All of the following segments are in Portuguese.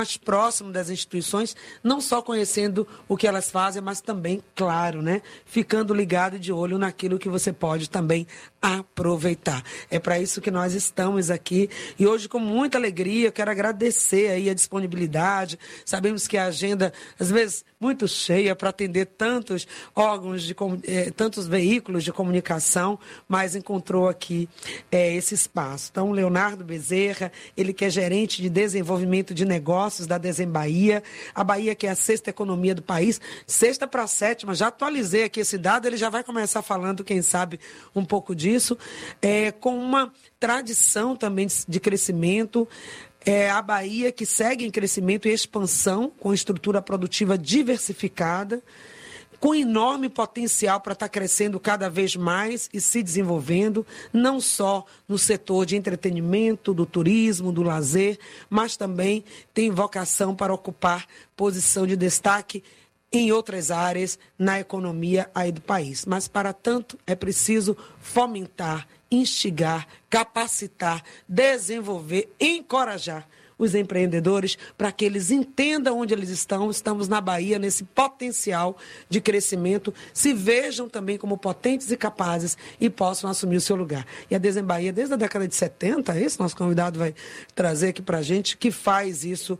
mais próximo das instituições, não só conhecendo o que elas fazem, mas também, claro, né, ficando ligado de olho naquilo que você pode também aproveitar. É para isso que nós estamos aqui e hoje, com muita alegria, eu quero agradecer aí a disponibilidade. Sabemos que a agenda, às vezes, muito cheia para atender tantos órgãos, tantos veículos de comunicação, mas encontrou aqui esse espaço. Então, Leonardo Bezerra, ele que é gerente de desenvolvimento de negócios da Desembahia, a Bahia que é a sexta economia do país, sexta para a sétima, já atualizei aqui esse dado, ele já vai começar falando, quem sabe, um pouco disso, com uma tradição também de crescimento, a Bahia que segue em crescimento e expansão, com estrutura produtiva diversificada, com enorme potencial para estar crescendo cada vez mais e se desenvolvendo, não só no setor de entretenimento, do turismo, do lazer, mas também tem vocação para ocupar posição de destaque em outras áreas na economia aí do país. Mas, para tanto, é preciso fomentar, instigar, capacitar, desenvolver, encorajar os empreendedores para que eles entendam onde eles estão. Estamos na Bahia nesse potencial de crescimento, se vejam também como potentes e capazes e possam assumir o seu lugar. E a Desembahia, desde a década de 70, esse nosso convidado vai trazer aqui para a gente, que faz isso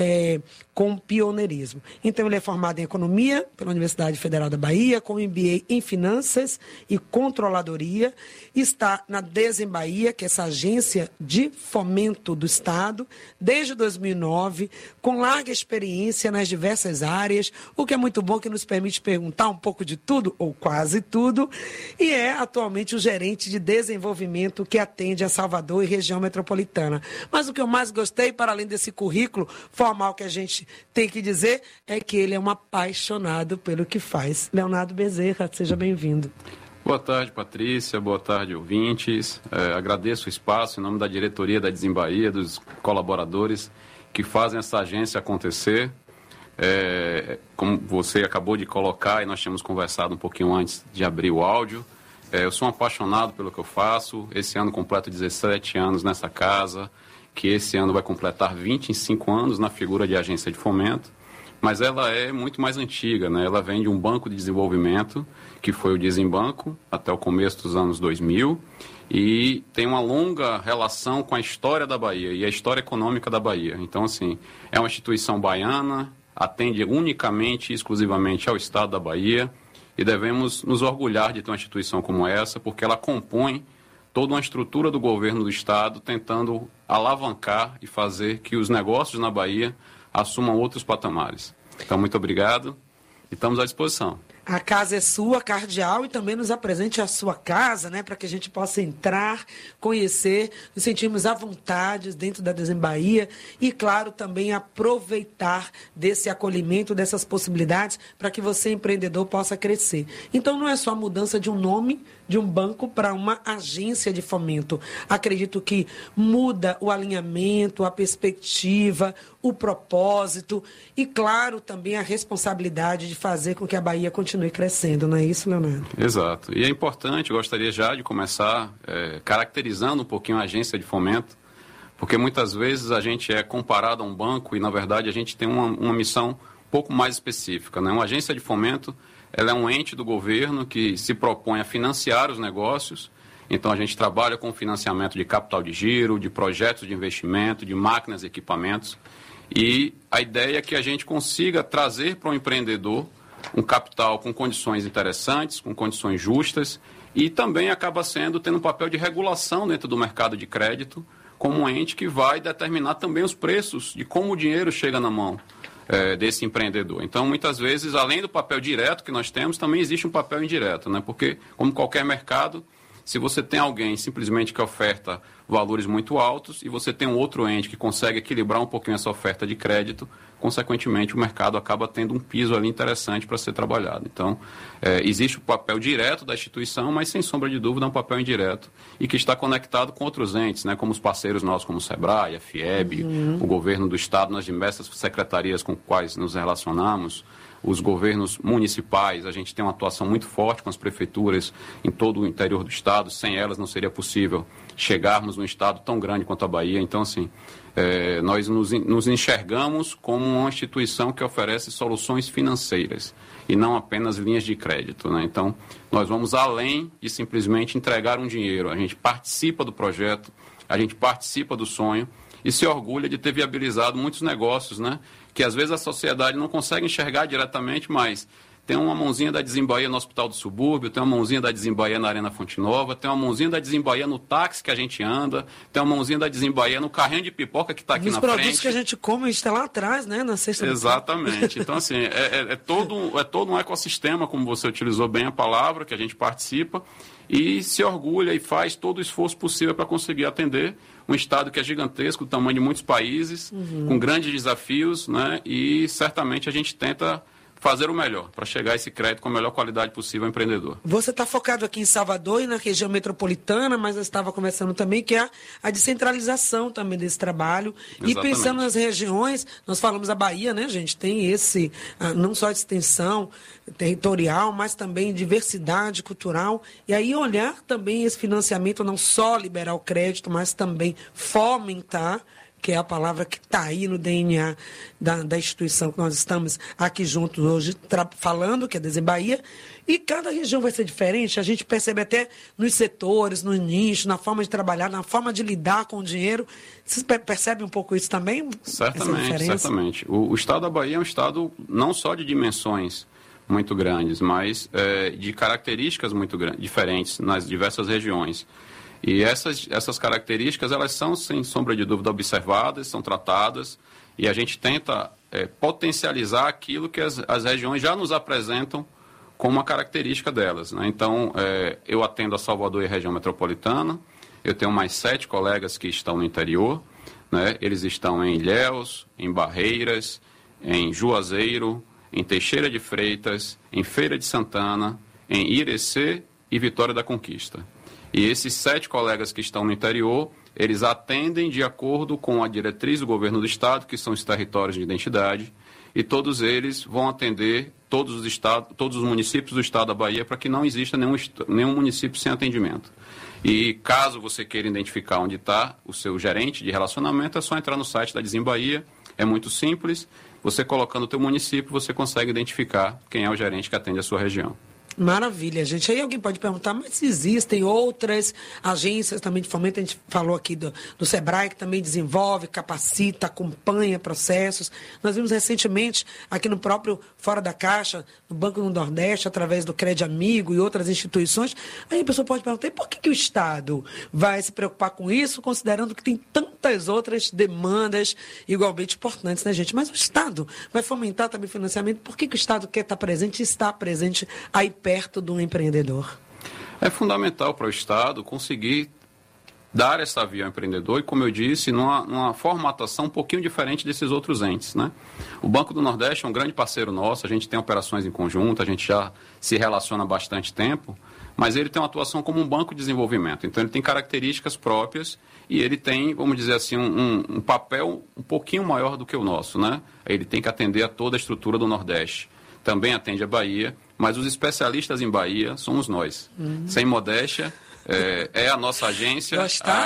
com pioneirismo. Então, ele é formado em Economia pela Universidade Federal da Bahia, com MBA em Finanças e Controladoria. Está na Desembahia, que é essa agência de fomento do Estado, desde 2009, com larga experiência nas diversas áreas, o que é muito bom, que nos permite perguntar um pouco de tudo, ou quase tudo, e é atualmente o gerente de desenvolvimento que atende a Salvador e região metropolitana. Mas o que eu mais gostei, para além desse currículo formal que a gente tem que dizer, é que ele é um apaixonado pelo que faz. Leonardo Bezerra, seja bem-vindo. Boa tarde, Patrícia. Boa tarde, ouvintes. Agradeço o espaço em nome da diretoria da Desembahia, dos colaboradores que fazem essa agência acontecer. Como você acabou de colocar, e nós tínhamos conversado um pouquinho antes de abrir o áudio, eu sou um apaixonado pelo que eu faço. Esse ano completo 17 anos nessa casa, que esse ano vai completar 25 anos na figura de agência de fomento. Mas ela é muito mais antiga, né? Ela vem de um banco de desenvolvimento, que foi o Desembanco, até o começo dos anos 2000, e tem uma longa relação com a história da Bahia e a história econômica da Bahia. Então, assim, é uma instituição baiana, atende unicamente e exclusivamente ao Estado da Bahia, e devemos nos orgulhar de ter uma instituição como essa, porque ela compõe toda uma estrutura do governo do Estado, tentando alavancar e fazer que os negócios na Bahia assumam outros patamares. Então, muito obrigado e estamos à disposição. A casa é sua, cardeal, e também nos apresente a sua casa, né, para que a gente possa entrar, conhecer, nos sentirmos à vontade dentro da Desembahia e, claro, também aproveitar desse acolhimento, dessas possibilidades, para que você, empreendedor, possa crescer. Então, não é só a mudança de um nome de um banco para uma agência de fomento. Acredito que muda o alinhamento, a perspectiva, o propósito e, claro, também a responsabilidade de fazer com que a Bahia continue crescendo, não é isso, Leonardo? Exato. E é importante, eu gostaria já de começar caracterizando um pouquinho a agência de fomento, porque muitas vezes a gente é comparado a um banco e, na verdade, a gente tem uma missão um pouco mais específica, né? Uma agência de fomento, ela é um ente do governo que se propõe a financiar os negócios. Então, a gente trabalha com financiamento de capital de giro, de projetos de investimento, de máquinas e equipamentos. E a ideia é que a gente consiga trazer para o empreendedor um capital com condições interessantes, com condições justas, e também acaba tendo um papel de regulação dentro do mercado de crédito, como um ente que vai determinar também os preços de como o dinheiro chega na mão desse empreendedor. Então, muitas vezes, além do papel direto que nós temos, também existe um papel indireto, né? Porque, como qualquer mercado, se você tem alguém simplesmente que oferta valores muito altos e você tem um outro ente que consegue equilibrar um pouquinho essa oferta de crédito, consequentemente o mercado acaba tendo um piso ali interessante para ser trabalhado. Então, existe o papel direto da instituição, mas sem sombra de dúvida é um papel indireto e que está conectado com outros entes, né, como os parceiros nossos, como o SEBRAE, a FIEB, o governo do Estado, nas diversas secretarias com quais nos relacionamos, os governos municipais. A gente tem uma atuação muito forte com as prefeituras em todo o interior do Estado. Sem elas não seria possível chegarmos trabalhamos num estado tão grande quanto a Bahia, então, assim, nós nos enxergamos como uma instituição que oferece soluções financeiras e não apenas linhas de crédito, né? Então, nós vamos além de simplesmente entregar um dinheiro. A gente participa do projeto, a gente participa do sonho e se orgulha de ter viabilizado muitos negócios, né? Que às vezes a sociedade não consegue enxergar diretamente, mas tem uma mãozinha da Desembaía no Hospital do Subúrbio, tem uma mãozinha da Desembaía na Arena Fonte Nova, tem uma mãozinha da Desembaía no táxi que a gente anda, tem uma mãozinha da Desembaía no carrinho de pipoca que está aqui na frente. Os produtos que a gente come está lá atrás, né? Na cesta. Exatamente. Então, assim, é todo um ecossistema, como você utilizou bem a palavra, que a gente participa e se orgulha e faz todo o esforço possível para conseguir atender um estado que é gigantesco, do tamanho de muitos países, com grandes desafios, né? E certamente a gente tenta fazer o melhor para chegar a esse crédito com a melhor qualidade possível ao empreendedor. Você está focado aqui em Salvador e na região metropolitana, mas eu estava conversando também que é a descentralização também desse trabalho. Exatamente. E pensando nas regiões, nós falamos a Bahia, né, gente? Tem esse, não só extensão territorial, mas também diversidade cultural. E aí olhar também esse financiamento, não só liberar o crédito, mas também fomentar, que é a palavra que está aí no DNA da instituição que nós estamos aqui juntos hoje falando, que é Desembaía, e cada região vai ser diferente, a gente percebe até nos setores, nos nichos, na forma de trabalhar, na forma de lidar com o dinheiro. Vocês percebem um pouco isso também? Certamente. O estado da Bahia é um estado não só de dimensões muito grandes, mas de características muito diferentes nas diversas regiões. E essas características, elas são, sem sombra de dúvida, observadas, são tratadas, e a gente tenta potencializar aquilo que as regiões já nos apresentam como uma característica delas, né? Então, eu atendo a Salvador e a região metropolitana, eu tenho mais 7 colegas que estão no interior, né? Eles estão em Ilhéus, em Barreiras, em Juazeiro, em Teixeira de Freitas, em Feira de Santana, em Irecê e Vitória da Conquista. E esses 7 colegas que estão no interior, eles atendem de acordo com a diretriz do governo do estado, que são os territórios de identidade, e todos eles vão atender todos os municípios do estado da Bahia para que não exista nenhum município sem atendimento. E caso você queira identificar onde está o seu gerente de relacionamento, é só entrar no site da Desembaía, é muito simples, você colocando o teu município, você consegue identificar quem é o gerente que atende a sua região. Maravilha, gente. Aí alguém pode perguntar, mas existem outras agências também de fomento? A gente falou aqui do Sebrae, que também desenvolve, capacita, acompanha processos. Nós vimos recentemente, aqui no próprio Fora da Caixa, no Banco do Nordeste, através do Crédito Amigo e outras instituições. Aí a pessoa pode perguntar, e por que o Estado vai se preocupar com isso, considerando que tem tantas outras demandas igualmente importantes, né, gente? Mas o Estado vai fomentar também financiamento. Por que o Estado quer estar presente e está presente aí perto de um empreendedor? É fundamental para o Estado conseguir dar essa via ao empreendedor e, como eu disse, numa formatação um pouquinho diferente desses outros entes, né? O Banco do Nordeste é um grande parceiro nosso, a gente tem operações em conjunto, a gente já se relaciona há bastante tempo, mas ele tem uma atuação como um banco de desenvolvimento, então ele tem características próprias e ele tem, vamos dizer assim, um papel um pouquinho maior do que o nosso, né? Ele tem que atender a toda a estrutura do Nordeste. Também atende a Bahia, mas os especialistas em Bahia somos nós. Sem modéstia, é a nossa agência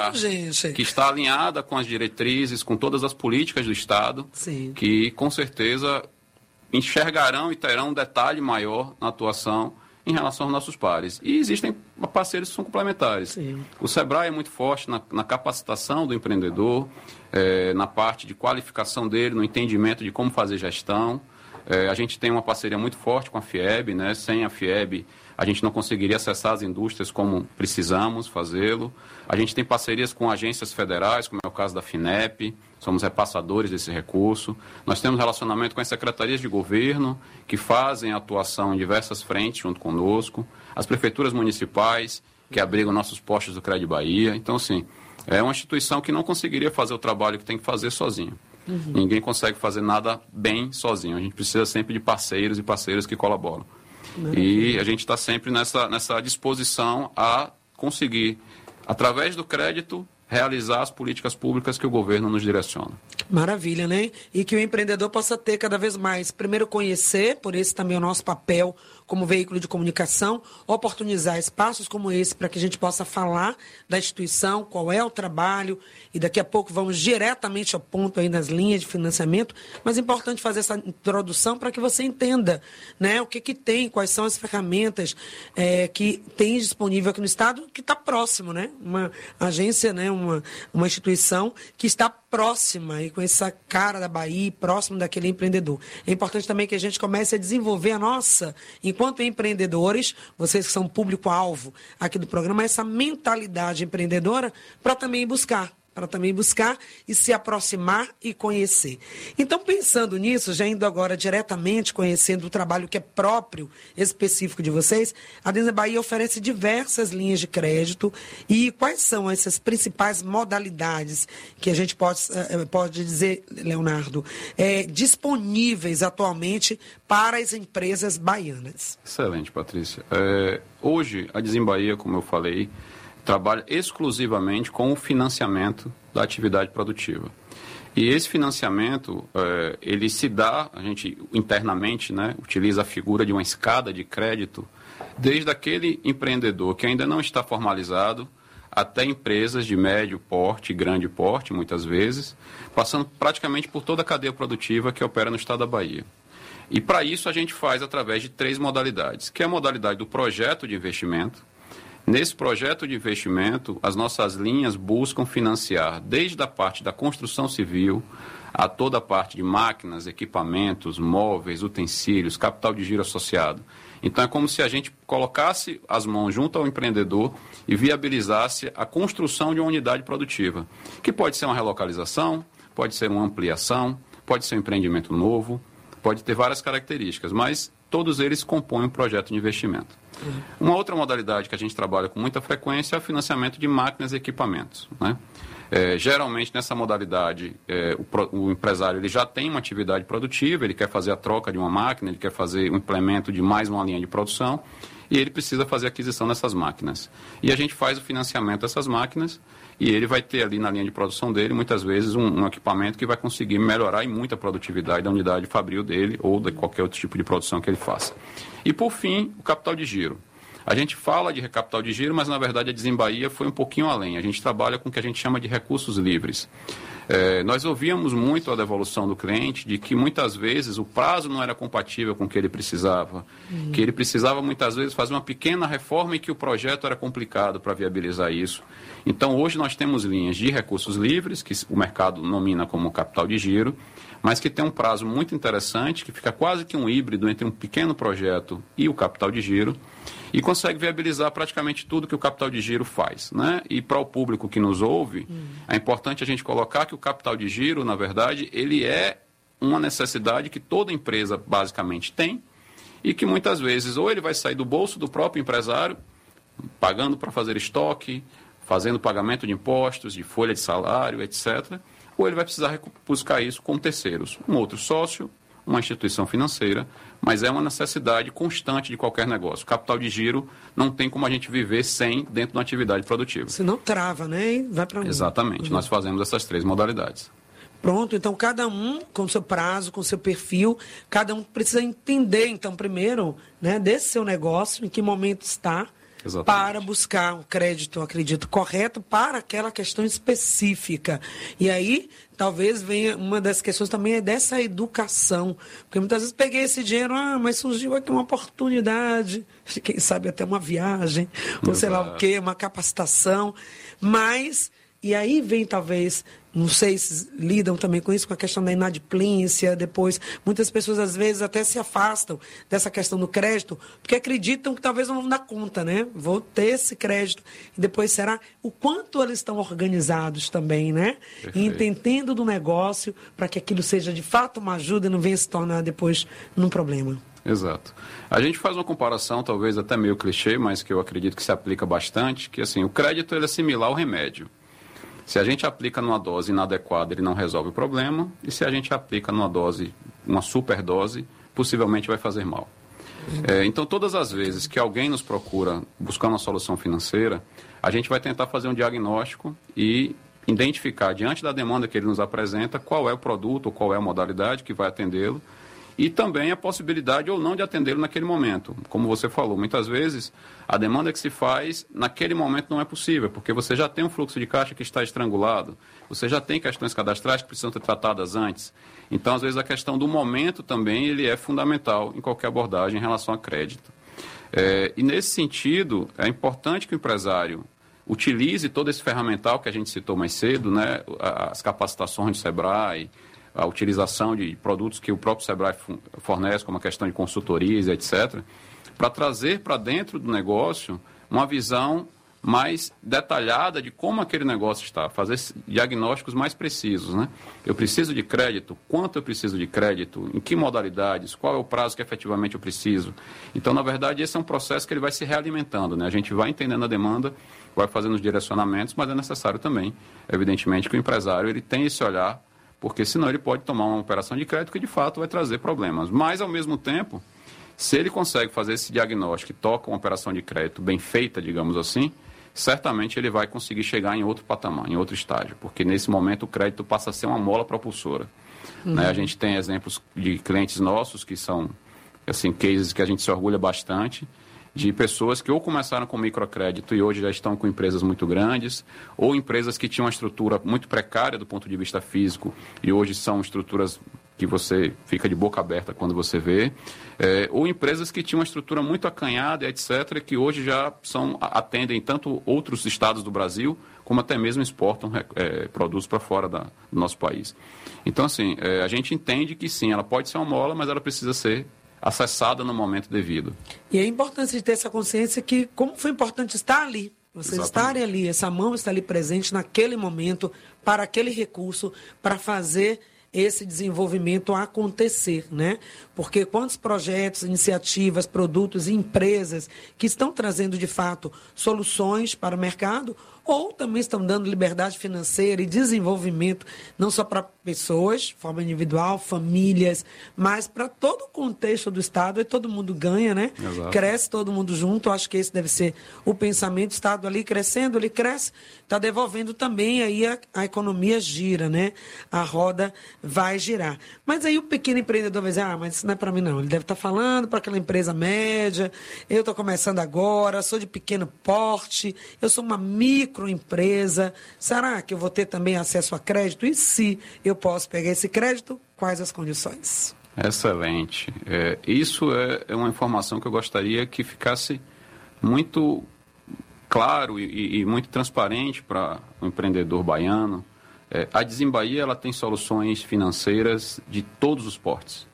que está alinhada com as diretrizes, com todas as políticas do Estado, sim, que com certeza enxergarão e terão um detalhe maior na atuação em relação aos nossos pares. E existem parceiros que são complementares. Sim. O Sebrae é muito forte na capacitação do empreendedor, na parte de qualificação dele, no entendimento de como fazer gestão. A gente tem uma parceria muito forte com a FIEB, né? Sem a FIEB, a gente não conseguiria acessar as indústrias como precisamos fazê-lo. A gente tem parcerias com agências federais, como é o caso da FINEP, somos repassadores desse recurso. Nós temos relacionamento com as secretarias de governo, que fazem atuação em diversas frentes junto conosco. As prefeituras municipais, que abrigam nossos postos do Crédito Bahia. Então, assim, é uma instituição que não conseguiria fazer o trabalho que tem que fazer sozinho. Ninguém consegue fazer nada bem sozinho. A gente precisa sempre de parceiros e parceiras que colaboram. E a gente está sempre nessa disposição a conseguir, através do crédito, realizar as políticas públicas que o governo nos direciona. Maravilha, né? E que o empreendedor possa ter cada vez mais, primeiro conhecer, por esse também é o nosso papel como veículo de comunicação, oportunizar espaços como esse para que a gente possa falar da instituição, qual é o trabalho, e daqui a pouco vamos diretamente ao ponto aí das linhas de financiamento, mas é importante fazer essa introdução para que você entenda, né, o que tem, quais são as ferramentas que tem disponível aqui no Estado, que está próximo, né? Uma agência, né, uma instituição que está próxima e com essa cara da Bahia, próximo daquele empreendedor. É importante também que a gente comece a desenvolver a nossa, enquanto empreendedores, vocês que são público-alvo aqui do programa, essa mentalidade empreendedora para também buscar e se aproximar e conhecer. Então, pensando nisso, já indo agora diretamente conhecendo o trabalho que é próprio, específico de vocês, a Denza Bahia oferece diversas linhas de crédito. E quais são essas principais modalidades que a gente pode dizer, Leonardo, disponíveis atualmente para as empresas baianas? Excelente, Patrícia. Hoje, a Dizem Bahia, como eu falei, trabalha exclusivamente com o financiamento da atividade produtiva. E esse financiamento, ele se dá, a gente internamente, né, utiliza a figura de uma escada de crédito, desde aquele empreendedor que ainda não está formalizado, até empresas de médio porte, grande porte, muitas vezes, passando praticamente por toda a cadeia produtiva que opera no estado da Bahia. E para isso a gente faz através de 3 modalidades, que é a modalidade do projeto de investimento. Nesse projeto de investimento, as nossas linhas buscam financiar desde a parte da construção civil a toda a parte de máquinas, equipamentos, móveis, utensílios, capital de giro associado. Então é como se a gente colocasse as mãos junto ao empreendedor e viabilizasse a construção de uma unidade produtiva, que pode ser uma relocalização, pode ser uma ampliação, pode ser um empreendimento novo, pode ter várias características, mas todos eles compõem um projeto de investimento. Uma outra modalidade que a gente trabalha com muita frequência é o financiamento de máquinas e equipamentos, né? Geralmente, nessa modalidade, o empresário ele já tem uma atividade produtiva, ele quer fazer a troca de uma máquina, ele quer fazer o implemento de mais uma linha de produção e ele precisa fazer a aquisição dessas máquinas. E a gente faz o financiamento dessas máquinas e ele vai ter ali na linha de produção dele, muitas vezes, um equipamento que vai conseguir melhorar em muita produtividade da unidade fabril dele ou de qualquer outro tipo de produção que ele faça. E, por fim, o capital de giro. A gente fala de capital de giro, mas, na verdade, a Dizem Bahia foi um pouquinho além. A gente trabalha com o que a gente chama de recursos livres. Nós ouvíamos muito a devolução do cliente de que, muitas vezes, o prazo não era compatível com o que ele precisava, que ele precisava, muitas vezes, fazer uma pequena reforma e que o projeto era complicado para viabilizar isso. Então, hoje nós temos linhas de recursos livres, que o mercado nomina como capital de giro, mas que tem um prazo muito interessante, que fica quase que um híbrido entre um pequeno projeto e o capital de giro, e consegue viabilizar praticamente tudo que o capital de giro faz, né? E para o público que nos ouve, é importante a gente colocar que o capital de giro, na verdade, ele é uma necessidade que toda empresa basicamente tem e que muitas vezes ou ele vai sair do bolso do próprio empresário, pagando para fazer estoque, fazendo pagamento de impostos, de folha de salário, etc., ou ele vai precisar buscar isso com terceiros, um outro sócio, uma instituição financeira, mas é uma necessidade constante de qualquer negócio. Capital de giro não tem como a gente viver sem dentro de uma atividade produtiva. Se não trava, né? E vai para Exatamente. Nós fazemos essas 3 modalidades. Pronto, então cada um com seu prazo, com seu perfil, cada um precisa entender, então, primeiro, né, desse seu negócio, em que momento está, Exatamente. Para buscar o crédito, acredito, correto para aquela questão específica. E aí, talvez venha uma das questões também é dessa educação. Porque muitas vezes peguei esse dinheiro, mas surgiu aqui uma oportunidade, quem sabe até uma viagem, ou sei lá o quê, uma capacitação. Mas, e aí vem talvez, não sei se lidam também com isso, com a questão da inadimplência, depois muitas pessoas às vezes até se afastam dessa questão do crédito, porque acreditam que talvez não vão dar conta, né? Vou ter esse crédito, e depois será o quanto eles estão organizados também, né? E entendendo do negócio, para que aquilo seja de fato uma ajuda e não venha se tornar depois num problema. Exato. A gente faz uma comparação, talvez até meio clichê, mas que eu acredito que se aplica bastante, que assim, o crédito ele é similar ao remédio. Se a gente aplica numa dose inadequada, ele não resolve o problema. E se a gente aplica numa dose, uma superdose, possivelmente vai fazer mal. Então, todas as vezes que alguém nos procura buscando uma solução financeira, a gente vai tentar fazer um diagnóstico e identificar, diante da demanda que ele nos apresenta, qual é o produto ou qual é a modalidade que vai atendê-lo e também a possibilidade ou não de atendê-lo naquele momento. Como você falou, muitas vezes a demanda que se faz naquele momento não é possível, porque você já tem um fluxo de caixa que está estrangulado, você já tem questões cadastrais que precisam ser tratadas antes. Então, às vezes, a questão do momento também ele é fundamental em qualquer abordagem em relação a crédito. E nesse sentido, é importante que o empresário utilize todo esse ferramental que a gente citou mais cedo, né? As capacitações do SEBRAE, a utilização de produtos que o próprio SEBRAE fornece, como a questão de consultorias, etc., para trazer para dentro do negócio uma visão mais detalhada de como aquele negócio está, fazer diagnósticos mais precisos, né? Eu preciso de crédito, quanto eu preciso de crédito, em que modalidades, qual é o prazo que efetivamente eu preciso. Então, na verdade, esse é um processo que ele vai se realimentando, né? A gente vai entendendo a demanda, vai fazendo os direcionamentos, mas é necessário também, evidentemente, que o empresário ele tenha esse olhar, porque senão ele pode tomar uma operação de crédito que de fato vai trazer problemas. Mas, ao mesmo tempo, se ele consegue fazer esse diagnóstico e toca uma operação de crédito bem feita, digamos assim, certamente ele vai conseguir chegar em outro patamar, em outro estágio, porque nesse momento o crédito passa a ser uma mola propulsora. Né? A gente tem exemplos de clientes nossos que são, assim, cases que a gente se orgulha bastante, de pessoas que ou começaram com microcrédito e hoje já estão com empresas muito grandes, ou empresas que tinham uma estrutura muito precária do ponto de vista físico e hoje são estruturas que você fica de boca aberta quando você vê, ou empresas que tinham uma estrutura muito acanhada, etc., que hoje já atendem tanto outros estados do Brasil, como até mesmo exportam produtos para fora do nosso país. Então, assim, a gente entende que sim, ela pode ser uma mola, mas ela precisa ser acessada no momento devido. E é importante de ter essa consciência que, como foi importante estar ali, vocês estarem ali, essa mão está ali presente naquele momento, para aquele recurso, para fazer esse desenvolvimento acontecer, né? Porque quantos projetos, iniciativas, produtos e empresas que estão trazendo, de fato, soluções para o mercado ou também estão dando liberdade financeira e desenvolvimento, não só para pessoas, de forma individual, famílias, mas para todo o contexto do Estado, e todo mundo ganha, né? Exato. Cresce todo mundo junto, acho que esse deve ser o pensamento, o Estado ali crescendo, ele cresce, está devolvendo também, aí a economia gira, né? A roda vai girar. Mas aí o pequeno empreendedor vai dizer, mas isso não é para mim não, ele deve estar falando para aquela empresa média, eu estou começando agora, sou de pequeno porte, eu sou uma microempresa, será que eu vou ter também acesso a crédito? E se eu posso pegar esse crédito, quais as condições? Excelente. Isso é uma informação que eu gostaria que ficasse muito claro e muito transparente para o empreendedor baiano. A Dizem-Bahia ela tem soluções financeiras de todos os portes.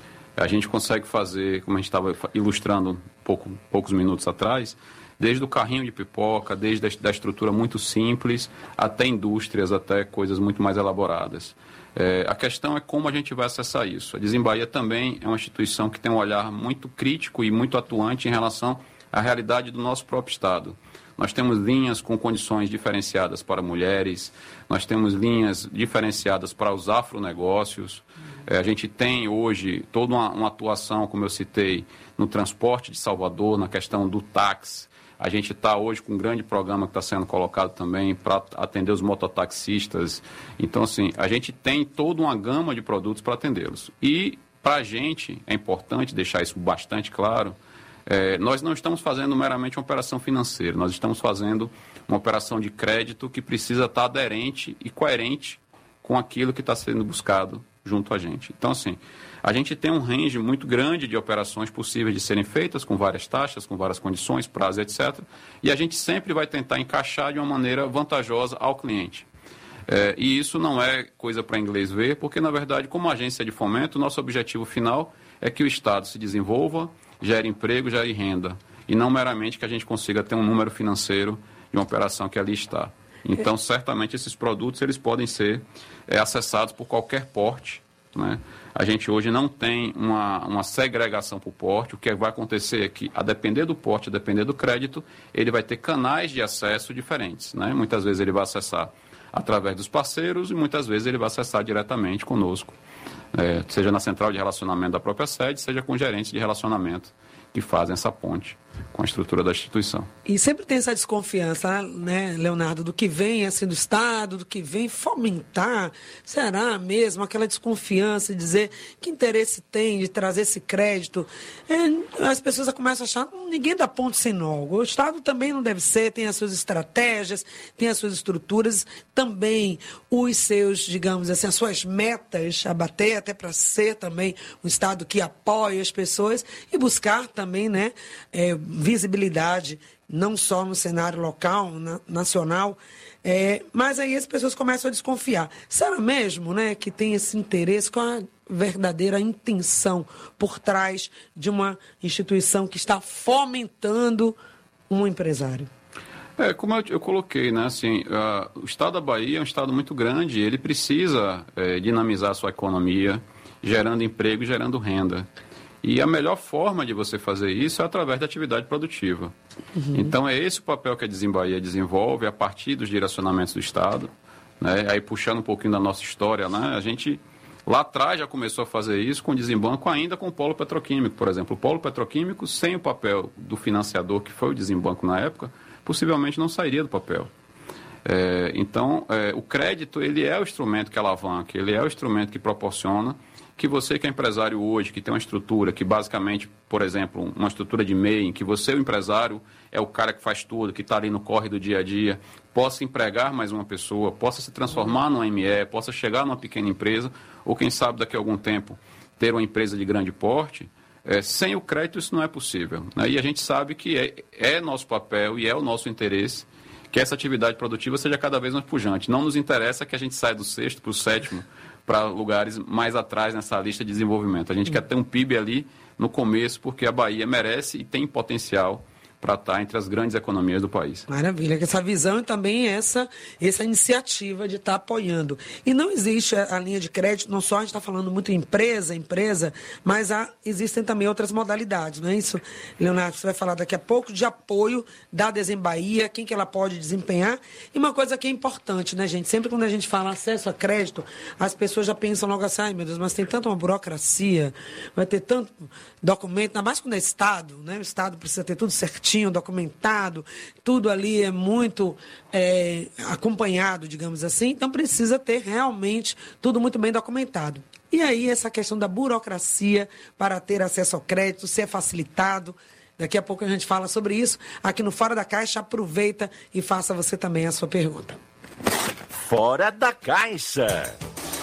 A gente consegue fazer, como a gente estava ilustrando poucos minutos atrás, desde o carrinho de pipoca, desde a estrutura muito simples, até indústrias, até coisas muito mais elaboradas. A questão é como a gente vai acessar isso. A Dizem-Bahia também é uma instituição que tem um olhar muito crítico e muito atuante em relação à realidade do nosso próprio Estado. Nós temos linhas com condições diferenciadas para mulheres, nós temos linhas diferenciadas para os afronegócios. A gente tem hoje toda uma atuação, como eu citei, no transporte de Salvador, na questão do táxi. A gente está hoje com um grande programa que está sendo colocado também para atender os mototaxistas. Então, assim, a gente tem toda uma gama de produtos para atendê-los. E, para a gente, é importante deixar isso bastante claro, nós não estamos fazendo meramente uma operação financeira, nós estamos fazendo uma operação de crédito que precisa estar aderente e coerente com aquilo que está sendo buscado junto a gente. Então, assim, a gente tem um range muito grande de operações possíveis de serem feitas, com várias taxas, com várias condições, prazos, etc. E a gente sempre vai tentar encaixar de uma maneira vantajosa ao cliente. E isso não é coisa para inglês ver, porque, na verdade, como agência de fomento, nosso objetivo final é que o Estado se desenvolva, gere emprego, gere renda, e não meramente que a gente consiga ter um número financeiro de uma operação que ali está. Então, certamente, esses produtos eles podem ser acessados por qualquer porte, né? A gente hoje não tem uma segregação por porte. O que vai acontecer é que, a depender do porte, a depender do crédito, ele vai ter canais de acesso diferentes, né? Muitas vezes ele vai acessar através dos parceiros e muitas vezes ele vai acessar diretamente conosco, seja na central de relacionamento da própria sede, seja com gerentes de relacionamento que fazem essa ponte com a estrutura da instituição. E sempre tem essa desconfiança, né, Leonardo, do que vem assim do Estado, do que vem fomentar. Será mesmo aquela desconfiança de dizer que interesse tem de trazer esse crédito? As pessoas começam a achar que ninguém dá ponto sem nó. O Estado também não deve ser, tem as suas estratégias, tem as suas estruturas, também os seus, digamos assim, as suas metas a bater, até para ser também um Estado que apoia as pessoas e buscar também, né, visibilidade, não só no cenário local, nacional, mas aí as pessoas começam a desconfiar. Será mesmo, né, que tem esse interesse, com a verdadeira intenção por trás de uma instituição que está fomentando um empresário? Como eu coloquei, né, assim, o estado da Bahia é um estado muito grande, ele precisa dinamizar a sua economia, gerando emprego e gerando renda. E a melhor forma de você fazer isso é através da atividade produtiva. Uhum. Então, é esse o papel que a Desembahia desenvolve a partir dos direcionamentos do Estado. Né? Aí, puxando um pouquinho da nossa história, né? A gente, lá atrás, já começou a fazer isso com o desembanco, ainda com o polo petroquímico, por exemplo. O polo petroquímico, sem o papel do financiador, que foi o desembanco na época, possivelmente não sairia do papel. Então, o crédito, ele é o instrumento que alavanca, ele é o instrumento que proporciona que você que é empresário hoje, que tem uma estrutura que basicamente, por exemplo, uma estrutura de MEI, em que você, o empresário, é o cara que faz tudo, que está ali no corre do dia a dia, possa empregar mais uma pessoa, possa se transformar numa ME, possa chegar numa pequena empresa, ou quem sabe daqui a algum tempo ter uma empresa de grande porte, sem o crédito isso não é possível. Né? E a gente sabe que é nosso papel e é o nosso interesse que essa atividade produtiva seja cada vez mais pujante. Não nos interessa que a gente saia do 6º para o 7º, para lugares mais atrás nessa lista de desenvolvimento. A gente quer ter um PIB ali no começo, porque a Bahia merece e tem potencial para estar entre as grandes economias do país. Maravilha, que essa visão e também essa iniciativa de estar apoiando. E não existe a linha de crédito, não só a gente está falando muito empresa, mas existem também outras modalidades, não é isso, Leonardo? Você vai falar daqui a pouco de apoio da Desembahia, quem que ela pode desempenhar. E uma coisa que é importante, né, gente? Sempre quando a gente fala acesso a crédito, as pessoas já pensam logo assim, ai meu Deus, mas tem tanta uma burocracia, vai ter tanto documento, ainda mais quando é Estado, né? O Estado precisa ter tudo certinho, documentado, tudo ali é muito acompanhado, digamos assim, então precisa ter realmente tudo muito bem documentado. E aí essa questão da burocracia para ter acesso ao crédito, se é facilitado, daqui a pouco a gente fala sobre isso, aqui no Fora da Caixa, aproveita e faça você também a sua pergunta. Fora da Caixa.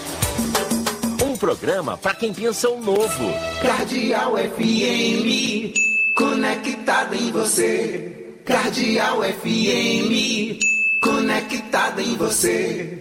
Um programa para quem pensa o novo. Cardeal FM, conectado em você. Cardeal FM, conectado em você.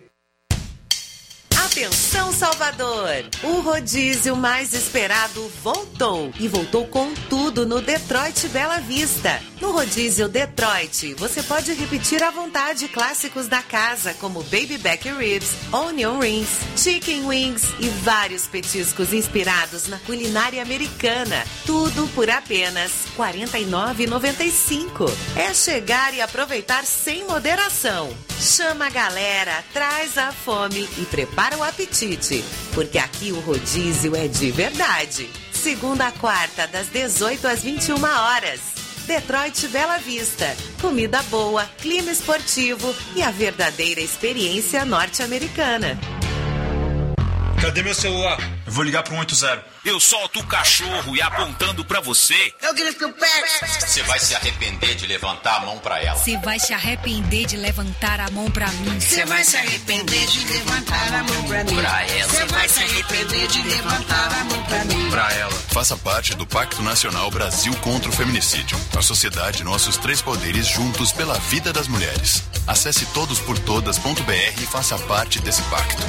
Atenção, Salvador! O rodízio mais esperado voltou. E voltou com tudo no Detroit Bela Vista. No rodízio Detroit, você pode repetir à vontade clássicos da casa, como Baby Back Ribs, Onion Rings, Chicken Wings e vários petiscos inspirados na culinária americana. Tudo por apenas R$ 49,95. É chegar e aproveitar sem moderação. Chama a galera, traz a fome e prepara o apetite, porque aqui o rodízio é de verdade. Segunda a quarta, das 18 às 21 horas. Detroit Bela Vista. Comida boa, clima esportivo e a verdadeira experiência norte-americana. Cadê meu celular? Eu vou ligar pro 180. Eu solto o cachorro e apontando pra você. Eu grito o pé. Você vai se arrepender de levantar a mão pra ela. Você vai se arrepender de levantar a mão pra mim. Você vai se arrepender de levantar a mão pra mim. Pra ela. Você vai se arrepender de levantar a mão pra mim. Pra ela. Faça parte do Pacto Nacional Brasil contra o Feminicídio. A sociedade, nossos 3 poderes juntos pela vida das mulheres. Acesse todosportodas.br e faça parte desse pacto.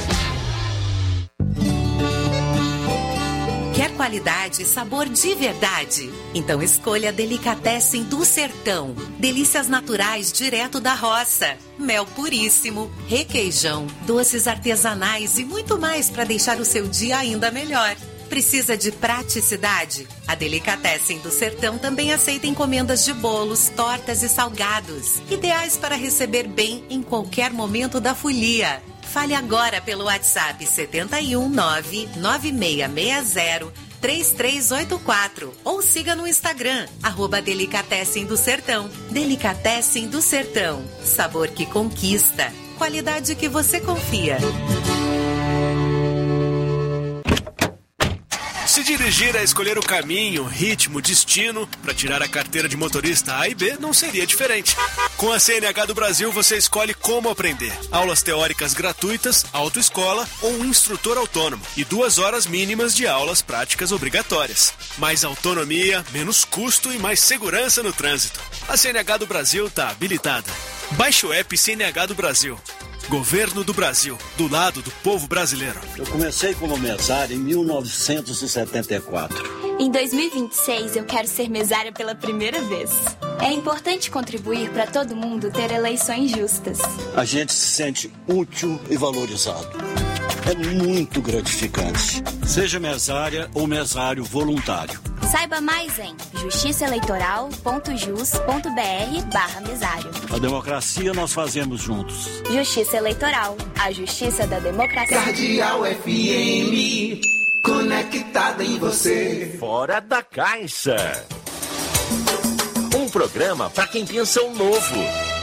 Quer qualidade e sabor de verdade? Então escolha Delicatessen do Sertão. Delícias naturais direto da roça. Mel puríssimo, requeijão, doces artesanais e muito mais para deixar o seu dia ainda melhor. Precisa de praticidade? A Delicatessen do Sertão também aceita encomendas de bolos, tortas e salgados. Ideais para receber bem em qualquer momento da folia. Fale agora pelo WhatsApp 719-9660-3230 3384 ou siga no Instagram, @Delicatessen do Sertão. Delicatessen do Sertão. Sabor que conquista. Qualidade que você confia. Se dirigir é escolher o caminho, ritmo, destino para tirar a carteira de motorista A e B não seria diferente. Com a CNH do Brasil você escolhe como aprender. Aulas teóricas gratuitas, autoescola ou um instrutor autônomo e 2 horas mínimas de aulas práticas obrigatórias. Mais autonomia, menos custo e mais segurança no trânsito. A CNH do Brasil está habilitada. Baixe o app CNH do Brasil. Governo do Brasil, do lado do povo brasileiro. Eu comecei como mesário em 1974. Em 2026, eu quero ser mesária pela primeira vez. É importante contribuir para todo mundo ter eleições justas. A gente se sente útil e valorizado. É muito gratificante. Seja mesária ou mesário voluntário. Saiba mais em justiçaeleitoral.jus.br/mesário. A democracia nós fazemos juntos. Justiça Eleitoral, a justiça da democracia. Cardeal FM, conectada em você. Fora da Caixa. Um programa para quem pensa o novo.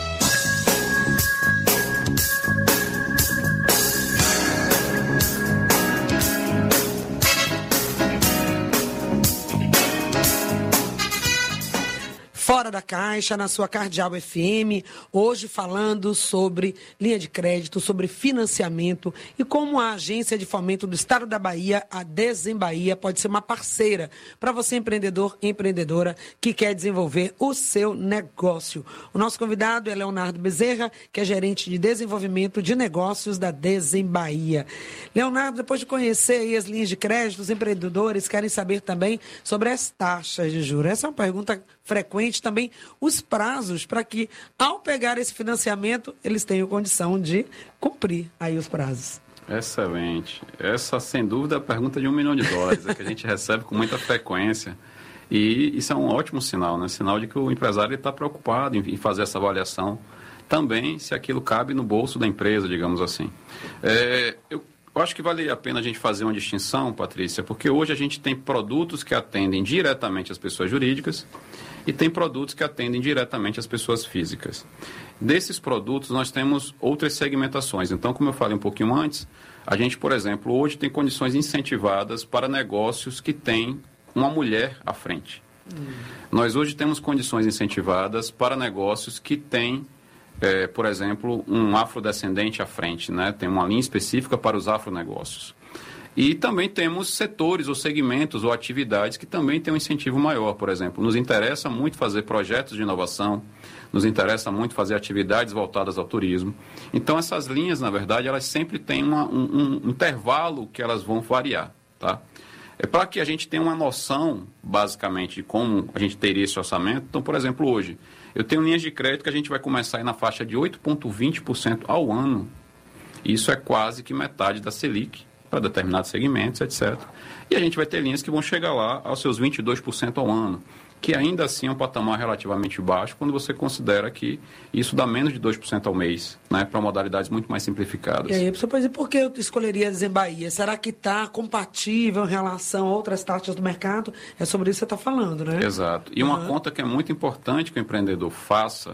Fora da Caixa, na sua Cardeal FM, hoje falando sobre linha de crédito, sobre financiamento e como a Agência de Fomento do Estado da Bahia, a Desembahia, pode ser uma parceira para você, empreendedor e empreendedora, que quer desenvolver o seu negócio. O nosso convidado é Leonardo Bezerra, que é gerente de desenvolvimento de negócios da Desembahia. Leonardo, depois de conhecer aí as linhas de crédito, os empreendedores querem saber também sobre as taxas de juros. Essa é uma pergunta frequente, também os prazos para que, ao pegar esse financiamento, eles tenham condição de cumprir aí os prazos. Excelente. Essa, sem dúvida, é a pergunta de $1 milhão, é que a gente recebe com muita frequência. E isso é um ótimo sinal, né? Sinal de que o empresário está preocupado em fazer essa avaliação também, se aquilo cabe no bolso da empresa, digamos assim. Eu acho que vale a pena a gente fazer uma distinção, Patrícia, porque hoje a gente tem produtos que atendem diretamente as pessoas jurídicas e tem produtos que atendem diretamente as pessoas físicas. Desses produtos, nós temos outras segmentações. Então, como eu falei um pouquinho antes, a gente, por exemplo, hoje tem condições incentivadas para negócios que têm uma mulher à frente. Nós hoje temos condições incentivadas para negócios que têm, por exemplo, um afrodescendente à frente, né? Tem uma linha específica para os afronegócios. E também temos setores ou segmentos ou atividades que também têm um incentivo maior. Por exemplo, nos interessa muito fazer projetos de inovação, nos interessa muito fazer atividades voltadas ao turismo. Então, essas linhas, na verdade, elas sempre têm um intervalo que elas vão variar, tá? É para que a gente tenha uma noção, basicamente, de como a gente teria esse orçamento. Então, por exemplo, hoje, eu tenho linhas de crédito que a gente vai começar aí na faixa de 8,20% ao ano. Isso é quase que metade da Selic, para determinados segmentos, etc. E a gente vai ter linhas que vão chegar lá aos seus 22% ao ano, que ainda assim é um patamar relativamente baixo quando você considera que isso dá menos de 2% ao mês, né, para modalidades muito mais simplificadas. E aí, professor, por por que eu escolheria a Desembahia? Será que está compatível em relação a outras taxas do mercado? É sobre isso que você está falando, né? Exato. E uma conta que é muito importante que o empreendedor faça,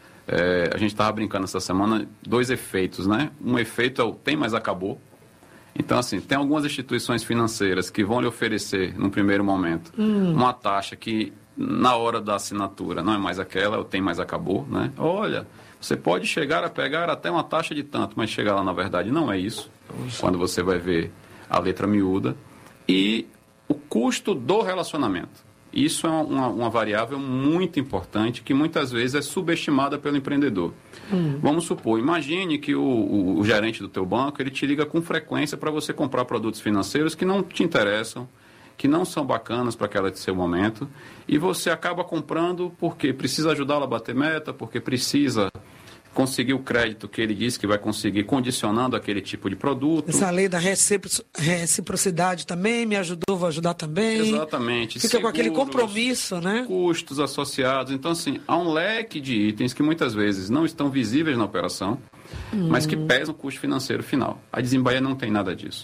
a gente estava brincando essa semana, 2 efeitos, né? Um efeito é o tem, mas acabou. Então, assim, tem algumas instituições financeiras que vão lhe oferecer, num primeiro momento, uma taxa que, na hora da assinatura, não é mais aquela, ou tem mais acabou, né? Olha, você pode chegar a pegar até uma taxa de tanto, mas chegar lá, na verdade, não é isso, quando você vai ver a letra miúda. E o custo do relacionamento. Isso é uma variável muito importante que muitas vezes é subestimada pelo empreendedor. Vamos supor, imagine que o gerente do teu banco, ele te liga com frequência para você comprar produtos financeiros que não te interessam, que não são bacanas para aquele seu momento, e você acaba comprando porque precisa ajudá-lo a bater meta, porque precisa conseguir o crédito que ele disse que vai conseguir, condicionando aquele tipo de produto. Essa lei da reciprocidade também me ajudou, vou ajudar também. Exatamente. Fica com aquele compromisso, né? Custos associados. Então, assim, há um leque de itens que muitas vezes não estão visíveis na operação, mas que pesam o custo financeiro final. A Desembahia não tem nada disso.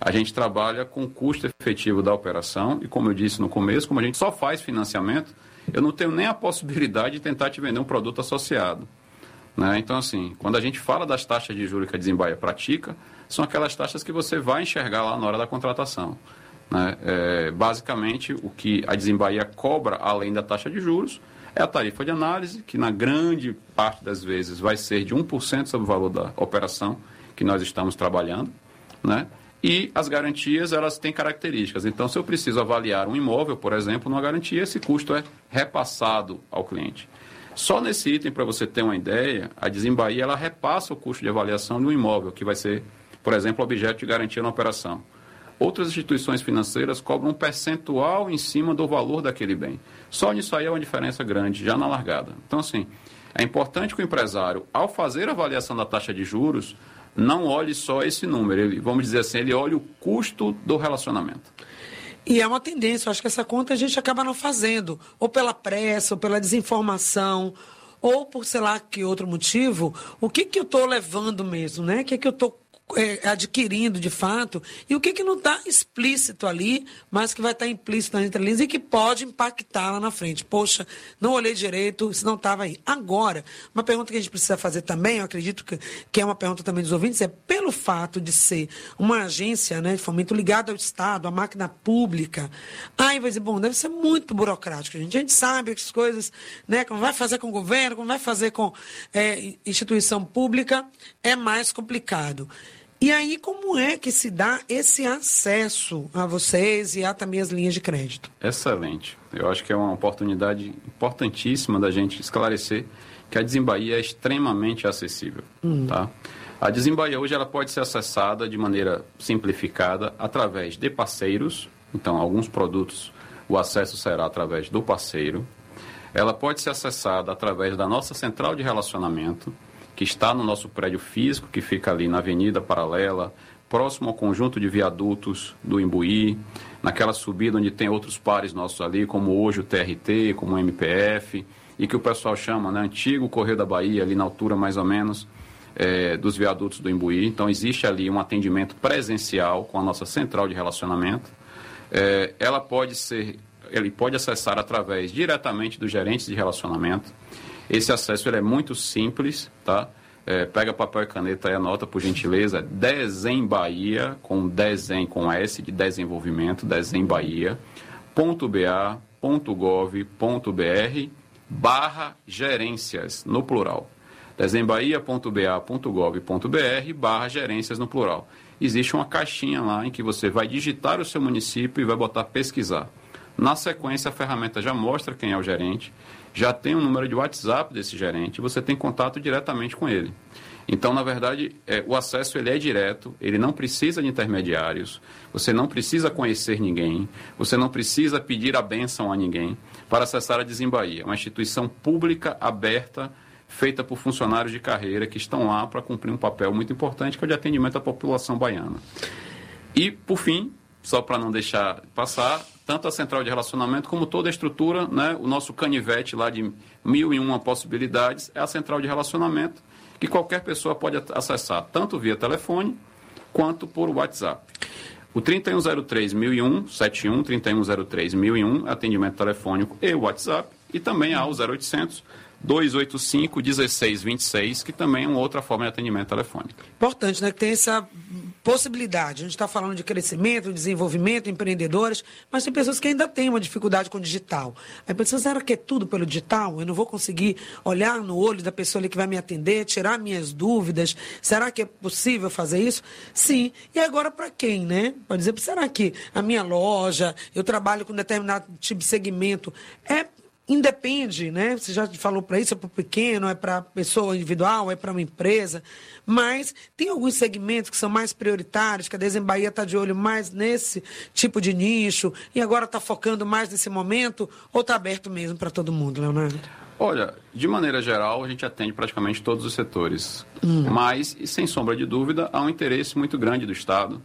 A gente trabalha com o custo efetivo da operação e, como eu disse no começo, como a gente só faz financiamento, eu não tenho nem a possibilidade de tentar te vender um produto associado. Né? Então, assim, quando a gente fala das taxas de juros que a Desembaia pratica, são aquelas taxas que você vai enxergar lá na hora da contratação. Né? Basicamente, o que a Desembaia cobra, além da taxa de juros, é a tarifa de análise, que na grande parte das vezes vai ser de 1% sobre o valor da operação que nós estamos trabalhando. Né? E as garantias, elas têm características. Então, se eu preciso avaliar um imóvel, por exemplo, numa garantia, esse custo é repassado ao cliente. Só nesse item, para você ter uma ideia, a Desembaia, ela repassa o custo de avaliação de um imóvel, que vai ser, por exemplo, objeto de garantia na operação. Outras instituições financeiras cobram um percentual em cima do valor daquele bem. Só nisso aí é uma diferença grande, já na largada. Então, assim, é importante que o empresário, ao fazer a avaliação da taxa de juros, não olhe só esse número. Ele, vamos dizer assim, ele olha o custo do relacionamento. E é uma tendência, eu acho que essa conta a gente acaba não fazendo, ou pela pressa, ou pela desinformação, ou por sei lá que outro motivo. O que eu estou levando mesmo, né? O que eu estou adquirindo de fato, e o que não está explícito ali, mas que vai estar implícito nas entrelinhas e que pode impactar lá na frente. Poxa, não olhei direito, isso não estava aí. Agora, uma pergunta que a gente precisa fazer também, eu acredito que é uma pergunta também dos ouvintes, é pelo fato de ser uma agência, né, de fomento ligada ao Estado, à máquina pública, aí vai dizer, bom, deve ser muito burocrático, gente. A gente sabe que as coisas, né, como vai fazer com o governo, como vai fazer com instituição pública, é mais complicado. E aí, como é que se dá esse acesso a vocês e a também as linhas de crédito? Excelente. Eu acho que é uma oportunidade importantíssima da gente esclarecer que a Desembaia é extremamente acessível. Tá? A Desembaia hoje ela pode ser acessada de maneira simplificada através de parceiros. Então, alguns produtos, o acesso será através do parceiro. Ela pode ser acessada através da nossa central de relacionamento, que está no nosso prédio físico, que fica ali na Avenida Paralela, próximo ao conjunto de viadutos do Imbuí, naquela subida onde tem outros pares nossos ali, como hoje o TRT, como o MPF, e que o pessoal chama, né, antigo Correio da Bahia, ali na altura mais ou menos dos viadutos do Imbuí. Então, existe ali um atendimento presencial com a nossa central de relacionamento. Ele pode acessar através diretamente dos gerentes de relacionamento. Esse acesso ele é muito simples, tá? Pega papel e caneta e anota, por gentileza, Desembaia, com Desem, com S de desenvolvimento, desembaia.ba.gov.br/gerências, no plural. desembaia.ba.gov.br/gerências, no plural. Existe uma caixinha lá em que você vai digitar o seu município e vai botar pesquisar. Na sequência, a ferramenta já mostra quem é o gerente, já tem um número de WhatsApp desse gerente, e você tem contato diretamente com ele. Então, na verdade, o acesso ele é direto, ele não precisa de intermediários, você não precisa conhecer ninguém, você não precisa pedir a bênção a ninguém para acessar a Desembaia, uma instituição pública, aberta, feita por funcionários de carreira que estão lá para cumprir um papel muito importante, que é o de atendimento à população baiana. E, por fim, só para não deixar passar, tanto a central de relacionamento como toda a estrutura, né, o nosso canivete lá de 1001 possibilidades, é a central de relacionamento, que qualquer pessoa pode acessar, tanto via telefone, quanto por WhatsApp. O 3103-1001, 71 3103-1001, atendimento telefônico e WhatsApp, e também há o 0800 285-1626, que também é uma outra forma de atendimento telefônico. Importante, né? Que tem essa possibilidade. A gente está falando de crescimento, desenvolvimento, empreendedores, mas tem pessoas que ainda têm uma dificuldade com o digital. Aí pensam, será que é tudo pelo digital? Eu não vou conseguir olhar no olho da pessoa ali que vai me atender, tirar minhas dúvidas? Será que é possível fazer isso? Sim. E agora para quem, né? Pode dizer, será que a minha loja, eu trabalho com determinado tipo de segmento, independe, né? Você já falou para isso, é para o pequeno, é para pessoa individual, é para uma empresa, mas tem alguns segmentos que são mais prioritários, que a Desembaia está de olho mais nesse tipo de nicho e agora está focando mais nesse momento, ou está aberto mesmo para todo mundo, Leonardo? Olha, de maneira geral, a gente atende praticamente todos os setores, mas, sem sombra de dúvida, há um interesse muito grande do Estado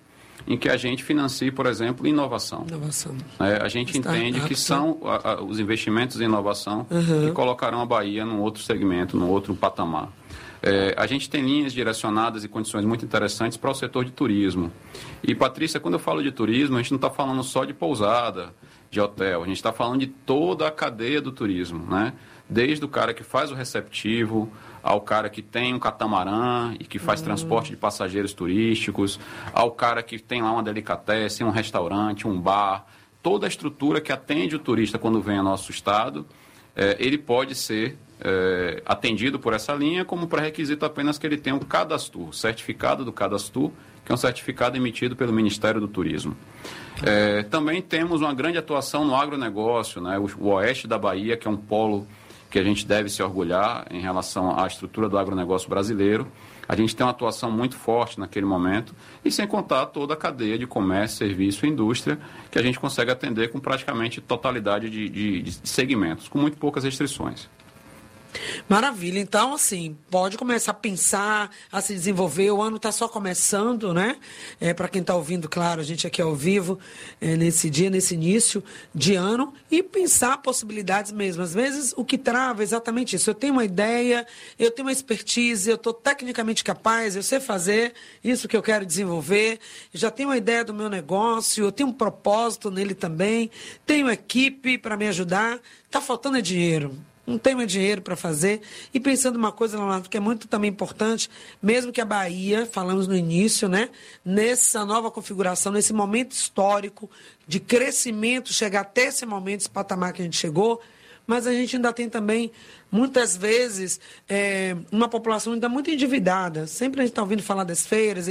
em que a gente financie, por exemplo, inovação. A gente entende que são os investimentos em inovação que colocarão a Bahia num outro segmento, num outro patamar. A gente tem linhas direcionadas e condições muito interessantes para o setor de turismo. E, Patrícia, quando eu falo de turismo, a gente não está falando só de pousada, de hotel, a gente está falando de toda a cadeia do turismo, né? Desde o cara que faz o receptivo, ao cara que tem um catamarã e que faz transporte de passageiros turísticos, ao cara que tem lá uma delicatessen, um restaurante, um bar, toda a estrutura que atende o turista quando vem ao nosso estado, ele pode ser atendido por essa linha, como pré-requisito apenas que ele tenha um cadastro, certificado do cadastro, que é um certificado emitido pelo Ministério do Turismo. Também temos uma grande atuação no agronegócio, né? O oeste da Bahia, que é um polo que a gente deve se orgulhar em relação à estrutura do agronegócio brasileiro. A gente tem uma atuação muito forte naquele momento, e sem contar toda a cadeia de comércio, serviço e indústria, que a gente consegue atender com praticamente totalidade de segmentos, com muito poucas restrições. Maravilha. Então, assim, pode começar a pensar, a se desenvolver. O ano está só começando, né? Para quem está ouvindo, claro, a gente aqui ao vivo, nesse dia, nesse início de ano, e pensar possibilidades mesmo. Às vezes, o que trava é exatamente isso. Eu tenho uma ideia, eu tenho uma expertise, eu estou tecnicamente capaz, eu sei fazer isso que eu quero desenvolver, eu já tenho uma ideia do meu negócio, eu tenho um propósito nele também, tenho equipe para me ajudar, está faltando dinheiro. Não tem mais dinheiro para fazer. E pensando uma coisa, Leonardo, que é muito também importante, mesmo que a Bahia, falamos no início, né, nessa nova configuração, nesse momento histórico de crescimento, chegar até esse momento, esse patamar que a gente chegou, mas a gente ainda tem também, muitas vezes, uma população ainda muito endividada. Sempre a gente está ouvindo falar das feiras,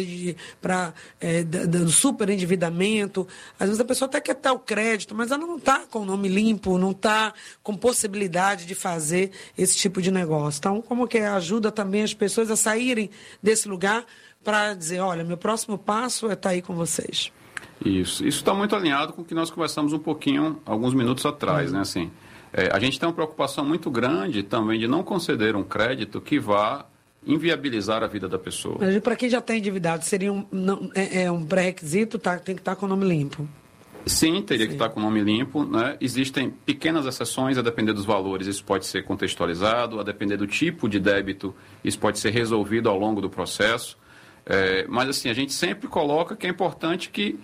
do superendividamento. Às vezes a pessoa até quer ter o crédito, mas ela não está com o nome limpo, não está com possibilidade de fazer esse tipo de negócio. Então, como que ajuda também as pessoas a saírem desse lugar para dizer, olha, meu próximo passo é estar aí com vocês. Isso está muito alinhado com o que nós conversamos um pouquinho, alguns minutos atrás, né, assim. A gente tem uma preocupação muito grande também de não conceder um crédito que vá inviabilizar a vida da pessoa. Mas para quem já está endividado, seria um pré-requisito, tem que estar com o nome limpo? Sim, teria que estar com o nome limpo, né? Existem pequenas exceções, a depender dos valores, isso pode ser contextualizado, a depender do tipo de débito, isso pode ser resolvido ao longo do processo. Mas assim, a gente sempre coloca que é importante que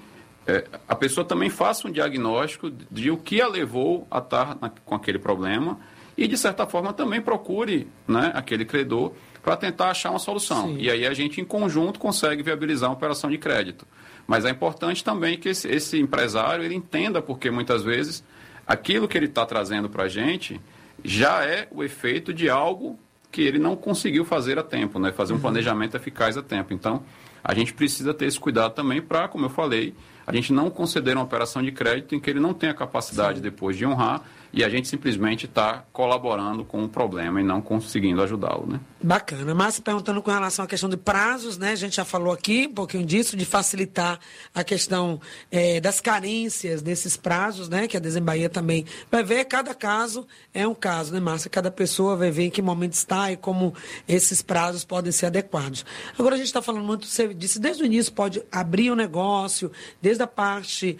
a pessoa também faça um diagnóstico de o que a levou a estar com aquele problema e, de certa forma, também procure, né, aquele credor para tentar achar uma solução. Sim. E aí a gente, em conjunto, consegue viabilizar uma operação de crédito. Mas é importante também que esse empresário ele entenda, porque muitas vezes aquilo que ele está trazendo para a gente já é o efeito de algo que ele não conseguiu fazer a tempo, né, fazer um planejamento eficaz a tempo. Então, a gente precisa ter esse cuidado também para, como eu falei, a gente não conceder uma operação de crédito em que ele não tenha capacidade depois de honrar e a gente simplesmente está colaborando com o problema e não conseguindo ajudá-lo, né? Bacana. Márcia perguntando com relação à questão de prazos, né? A gente já falou aqui um pouquinho disso, de facilitar a questão das carências desses prazos, né? Que a Desembahia também vai ver. Cada caso é um caso, né, Márcia? Cada pessoa vai ver em que momento está e como esses prazos podem ser adequados. Agora a gente está falando muito, você disse, desde o início pode abrir o negócio, desde a parte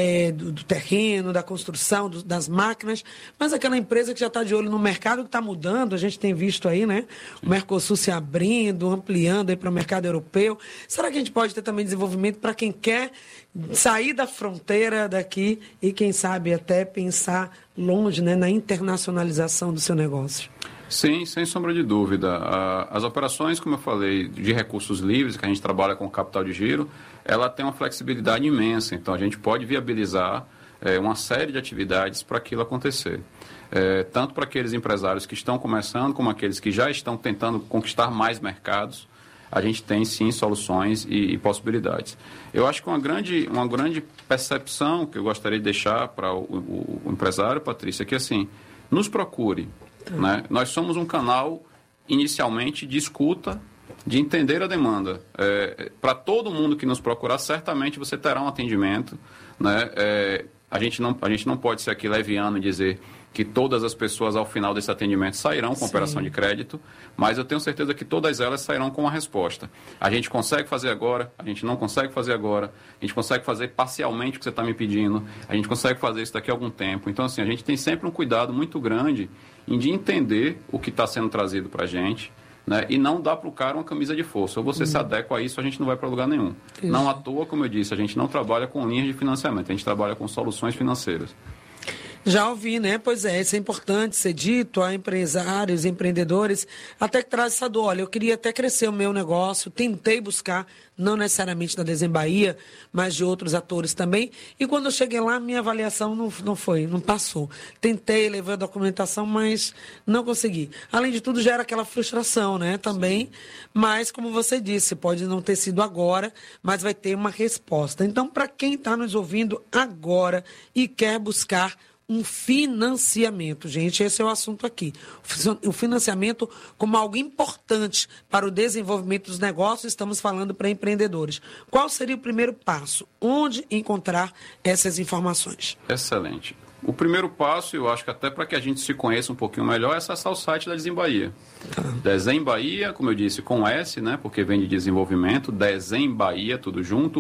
do terreno, da construção, das máquinas, mas aquela empresa que já está de olho no mercado que está mudando, a gente tem visto aí, né? O Mercosul se abrindo, ampliando aí para o mercado europeu. Será que a gente pode ter também desenvolvimento para quem quer sair da fronteira daqui e, quem sabe, até pensar longe, né, na internacionalização do seu negócio? Sim, sem sombra de dúvida. As operações, como eu falei, de recursos livres, que a gente trabalha com capital de giro, ela tem uma flexibilidade imensa. Então, a gente pode viabilizar uma série de atividades para aquilo acontecer. Tanto para aqueles empresários que estão começando, como aqueles que já estão tentando conquistar mais mercados, a gente tem, sim, soluções e possibilidades. Eu acho que uma grande percepção que eu gostaria de deixar para o empresário, Patrícia, é que, assim, nos procure. Né? Nós somos um canal, inicialmente, de escuta, de entender a demanda. Para todo mundo que nos procurar, certamente você terá um atendimento, né? A gente não pode ser aqui leviano e dizer que todas as pessoas, ao final desse atendimento, sairão com operação de crédito, mas eu tenho certeza que todas elas sairão com uma resposta. A gente consegue fazer agora, a gente não consegue fazer agora, a gente consegue fazer parcialmente o que você está me pedindo, a gente consegue fazer isso daqui a algum tempo. Então, assim, a gente tem sempre um cuidado muito grande de entender o que está sendo trazido para a gente, né, e não dar para o cara uma camisa de força. Ou você se adequa a isso, a gente não vai para lugar nenhum. Isso. Não à toa, como eu disse, a gente não trabalha com linhas de financiamento, a gente trabalha com soluções financeiras. Já ouvi, né? Pois é, isso é importante ser dito a empresários, empreendedores, até que traz essa dor. Olha, eu queria até crescer o meu negócio, tentei buscar, não necessariamente da Desembahia, mas de outros atores também. E quando eu cheguei lá, minha avaliação não passou. Tentei, levei a documentação, mas não consegui. Além de tudo, gera aquela frustração, né? Também, mas como você disse, pode não ter sido agora, mas vai ter uma resposta. Então, para quem está nos ouvindo agora e quer buscar um financiamento, gente, esse é o assunto aqui. O financiamento como algo importante para o desenvolvimento dos negócios, estamos falando para empreendedores. Qual seria o primeiro passo? Onde encontrar essas informações? Excelente. O primeiro passo, eu acho que até para que a gente se conheça um pouquinho melhor, é acessar o site da Desembahia. Desembahia, como eu disse, com S, né, porque vem de desenvolvimento, Desembahia, tudo junto,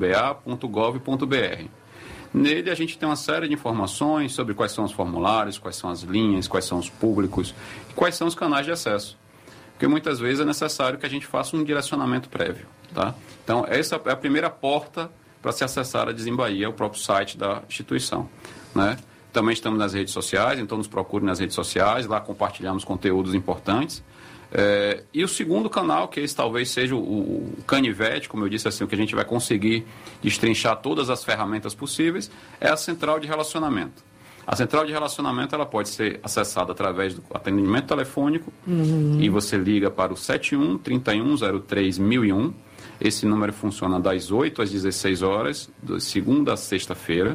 .ba.gov.br. Nele a gente tem uma série de informações sobre quais são os formulários, quais são as linhas, quais são os públicos, quais são os canais de acesso. Porque muitas vezes é necessário que a gente faça um direcionamento prévio. Tá? Então, essa é a primeira porta para se acessar a Desembahia, o próprio site da instituição. Né? Também estamos nas redes sociais, então nos procure nas redes sociais, lá compartilhamos conteúdos importantes. E o segundo canal, que esse talvez seja o canivete, como eu disse, assim, o que a gente vai conseguir destrinchar todas as ferramentas possíveis, é a central de relacionamento. A central de relacionamento ela pode ser acessada através do atendimento telefônico, e você liga para o 71 31 03 1001. Esse número funciona das 8 às 16 horas, de segunda a sexta-feira.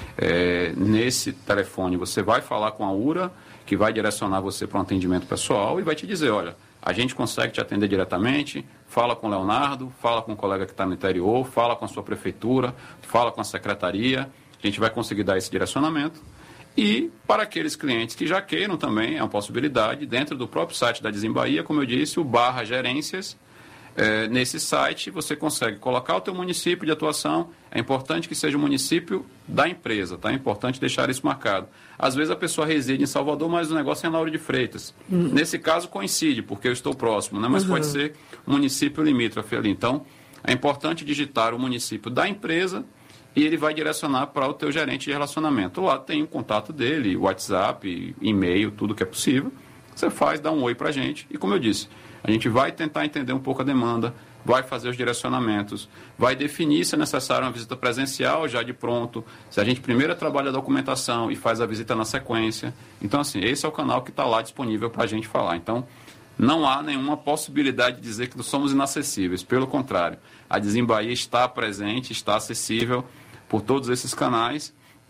Nesse telefone você vai falar com a URA, que vai direcionar você para um atendimento pessoal e vai te dizer, olha, a gente consegue te atender diretamente, fala com o Leonardo, fala com o colega que está no interior, fala com a sua prefeitura, fala com a secretaria, a gente vai conseguir dar esse direcionamento. E para aqueles clientes que já queiram também, é uma possibilidade, dentro do próprio site da Desembahia, como eu disse, o /gerências, nesse site você consegue colocar o teu município de atuação. É importante que seja o município da empresa, tá? É importante deixar isso marcado. Às vezes a pessoa reside em Salvador, mas o negócio é em Lauro de Freitas. Nesse caso coincide, porque eu estou próximo, né? Mas pode ser um município limítrofe ali. Então, é importante digitar o município da empresa e ele vai direcionar para o teu gerente de relacionamento. Lá tem o contato dele, WhatsApp, e-mail, tudo que é possível. Você faz, dá um oi para a gente e, como eu disse, a gente vai tentar entender um pouco a demanda, vai fazer os direcionamentos, vai definir se é necessário uma visita presencial já de pronto, se a gente primeiro trabalha a documentação e faz a visita na sequência. Então, assim, esse é o canal que está lá disponível para a gente falar. Então, não há nenhuma possibilidade de dizer que somos inacessíveis. Pelo contrário, a Desembahia está presente, está acessível por todos esses canais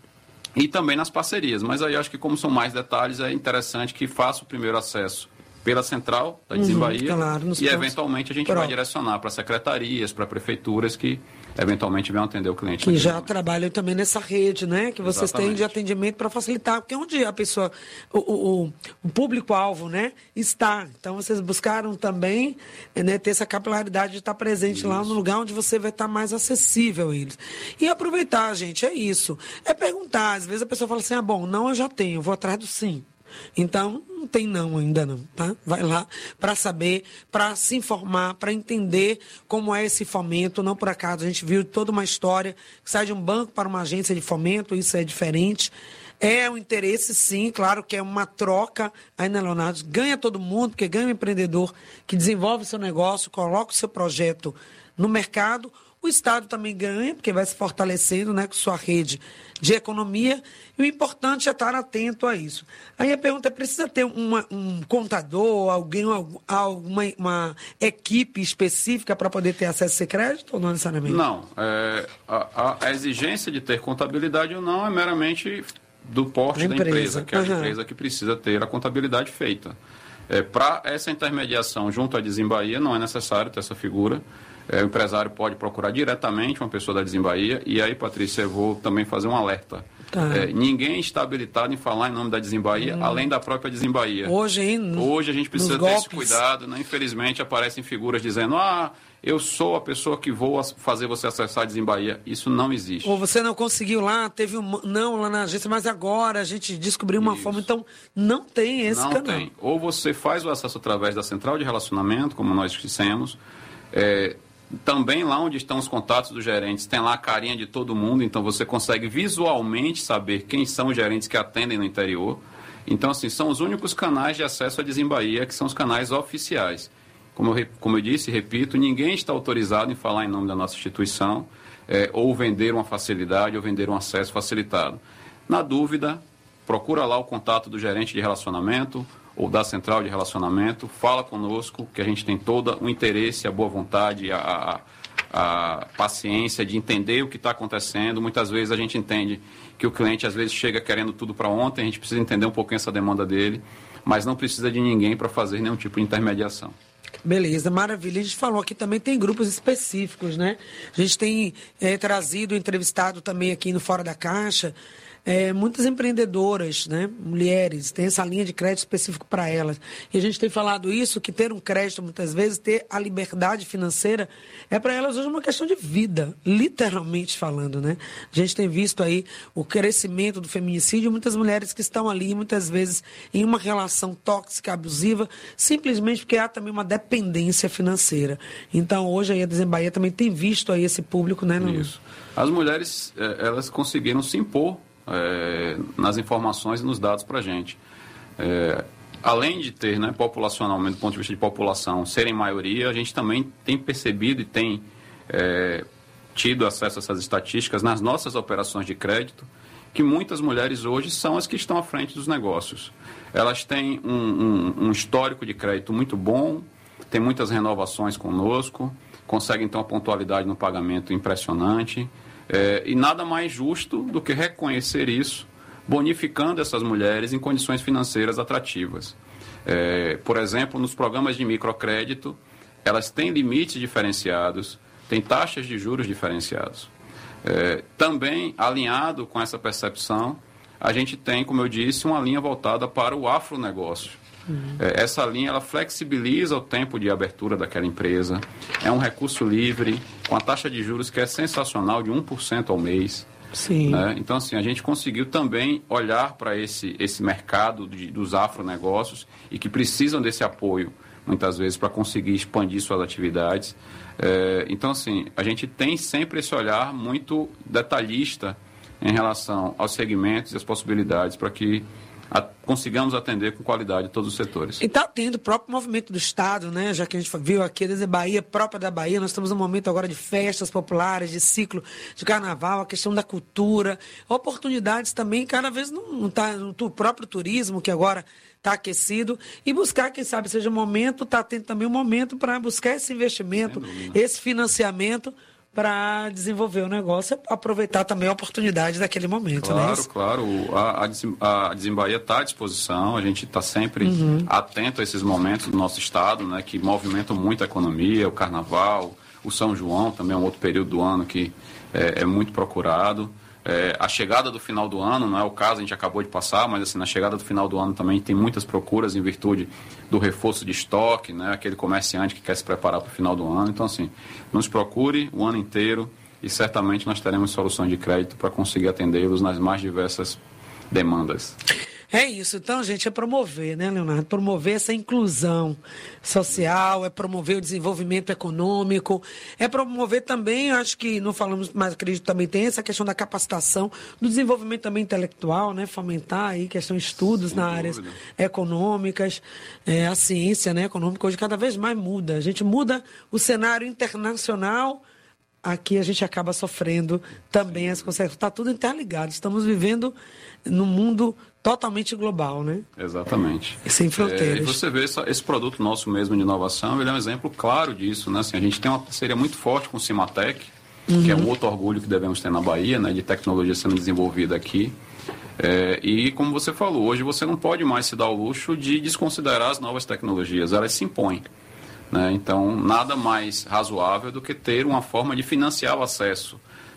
e também nas parcerias. Mas aí acho que, como são mais detalhes, é interessante que faça o primeiro acesso pela central da Desembahia, claro, e eventualmente a gente vai direcionar para secretarias, para prefeituras que eventualmente vão atender o cliente. Que já trabalham também nessa rede, né? Que vocês têm de atendimento para facilitar, porque onde a pessoa, o público-alvo, né, está. Então vocês buscaram também, né, ter essa capilaridade de estar presente lá no lugar onde você vai estar mais acessível a eles. E aproveitar, gente, é isso. É perguntar, às vezes a pessoa fala assim, bom, não, eu já tenho, eu vou atrás do sim. Então, não tem não ainda não, tá? Vai lá para saber, para se informar, para entender como é esse fomento. Não por acaso, a gente viu toda uma história que sai de um banco para uma agência de fomento, isso é diferente. É um interesse, sim, claro que é uma troca aí na Leonardo. Ganha todo mundo, porque ganha o empreendedor que desenvolve o seu negócio, coloca o seu projeto no mercado. O Estado também ganha, porque vai se fortalecendo, né, com sua rede de economia. E o importante é estar atento a isso. Aí a pergunta é, precisa ter um contador, uma equipe específica para poder ter acesso a esse crédito ou não necessariamente? Não. A exigência de ter contabilidade ou não é meramente do porte da empresa, que é a empresa que precisa ter a contabilidade feita. Para essa intermediação junto à Desembahia não é necessário ter essa figura. O empresário pode procurar diretamente uma pessoa da Desembahia. E aí, Patrícia, eu vou também fazer um alerta. Ninguém está habilitado em falar em nome da Desimbahia, além da própria Desimbahia. Hoje a gente precisa ter esse cuidado, né? Infelizmente aparecem figuras dizendo, eu sou a pessoa que vou fazer você acessar a Desimbahia. Isso não existe. Ou você não conseguiu lá, teve não lá na agência, mas agora a gente descobriu uma forma. Então, não tem esse canal. Não tem. Ou você faz o acesso através da central de relacionamento, como nós dissemos. Também lá onde estão os contatos dos gerentes, tem lá a carinha de todo mundo. Então, você consegue visualmente saber quem são os gerentes que atendem no interior. Então, assim, são os únicos canais de acesso à Desimbahia, que são os canais oficiais. Como eu disse, repito, ninguém está autorizado em falar em nome da nossa instituição, ou vender uma facilidade, ou vender um acesso facilitado. Na dúvida, procura lá o contato do gerente de relacionamento, ou da central de relacionamento, fala conosco, que a gente tem todo o interesse, a boa vontade, a paciência de entender o que está acontecendo. Muitas vezes a gente entende que o cliente, às vezes, chega querendo tudo para ontem, a gente precisa entender um pouquinho essa demanda dele, mas não precisa de ninguém para fazer nenhum tipo de intermediação. Beleza, maravilha. A gente falou aqui também, tem grupos específicos, né? A gente tem trazido, entrevistado também aqui no Fora da Caixa, muitas empreendedoras, né? Mulheres, tem essa linha de crédito específico para elas. E a gente tem falado isso, que ter um crédito, muitas vezes, ter a liberdade financeira, é para elas hoje uma questão de vida, literalmente falando, né? A gente tem visto aí o crescimento do feminicídio, muitas mulheres que estão ali, muitas vezes, em uma relação tóxica, abusiva, simplesmente porque há também uma dependência financeira. Então, hoje aí a Desimbahia também tem visto aí esse público, né, Nuno? Isso. As mulheres, elas conseguiram se impor nas informações e nos dados para a gente. Além de ter, né, populacionalmente, do ponto de vista de população, serem maioria, a gente também tem percebido e tem tido acesso a essas estatísticas nas nossas operações de crédito, que muitas mulheres hoje são as que estão à frente dos negócios. Elas têm um histórico de crédito muito bom, têm muitas renovações conosco, conseguem ter uma pontualidade no pagamento impressionante. E nada mais justo do que reconhecer isso, bonificando essas mulheres em condições financeiras atrativas. Por exemplo, nos programas de microcrédito, elas têm limites diferenciados, têm taxas de juros diferenciados. Também, alinhado com essa percepção, a gente tem, como eu disse, uma linha voltada para o afronegócio. Essa linha, ela flexibiliza o tempo de abertura daquela empresa, é um recurso livre, com a taxa de juros que é sensacional, de 1% ao mês. Sim. Né? Então, assim, a gente conseguiu também olhar para esse mercado dos afronegócios e que precisam desse apoio, muitas vezes, para conseguir expandir suas atividades. Então, assim, a gente tem sempre esse olhar muito detalhista em relação aos segmentos e às possibilidades para que consigamos atender com qualidade todos os setores. E está tendo o próprio movimento do Estado, né? Já que a gente viu aqui a Desimbahia própria da Bahia, nós estamos num momento agora de festas populares, de ciclo de carnaval, a questão da cultura, oportunidades também, cada vez não está no próprio turismo, que agora está aquecido, e buscar, quem sabe, seja um momento, está tendo também um momento para buscar esse investimento, esse financiamento, para desenvolver o negócio, aproveitar também a oportunidade daquele momento. Claro, né? Claro. A Desimbahia está à disposição, a gente está sempre atento a esses momentos do nosso estado, né, que movimentam muito a economia, o carnaval, o São João também é um outro período do ano que é muito procurado. A chegada do final do ano, não é o caso, a gente acabou de passar, mas assim, na chegada do final do ano também tem muitas procuras em virtude do reforço de estoque, né? Aquele comerciante que quer se preparar para o final do ano. Então, assim, nos procure o ano inteiro e certamente nós teremos soluções de crédito para conseguir atendê-los nas mais diversas demandas. É isso. Então, gente, é promover, né, Leonardo? Promover essa inclusão social, é promover o desenvolvimento econômico, é promover também, acho que não falamos, mas acredito que também tem essa questão da capacitação, do desenvolvimento também intelectual, né? Fomentar aí questão de estudos nas áreas econômicas, a ciência, né, econômica hoje cada vez mais muda. A gente muda o cenário internacional, aqui a gente acaba sofrendo também as consequências. Está tudo interligado. Estamos vivendo num mundo totalmente global, né? Exatamente. E sem fronteiras. E você vê esse produto nosso mesmo de inovação, ele é um exemplo claro disso, né? Assim, a gente tem uma parceria muito forte com o Cimatec, que é um outro orgulho que devemos ter na Bahia, né? De tecnologia sendo desenvolvida aqui. E como você falou, hoje você não pode mais se dar o luxo de desconsiderar as novas tecnologias, elas se impõem. Né? Então, nada mais razoável do que ter uma forma de financiar o acesso,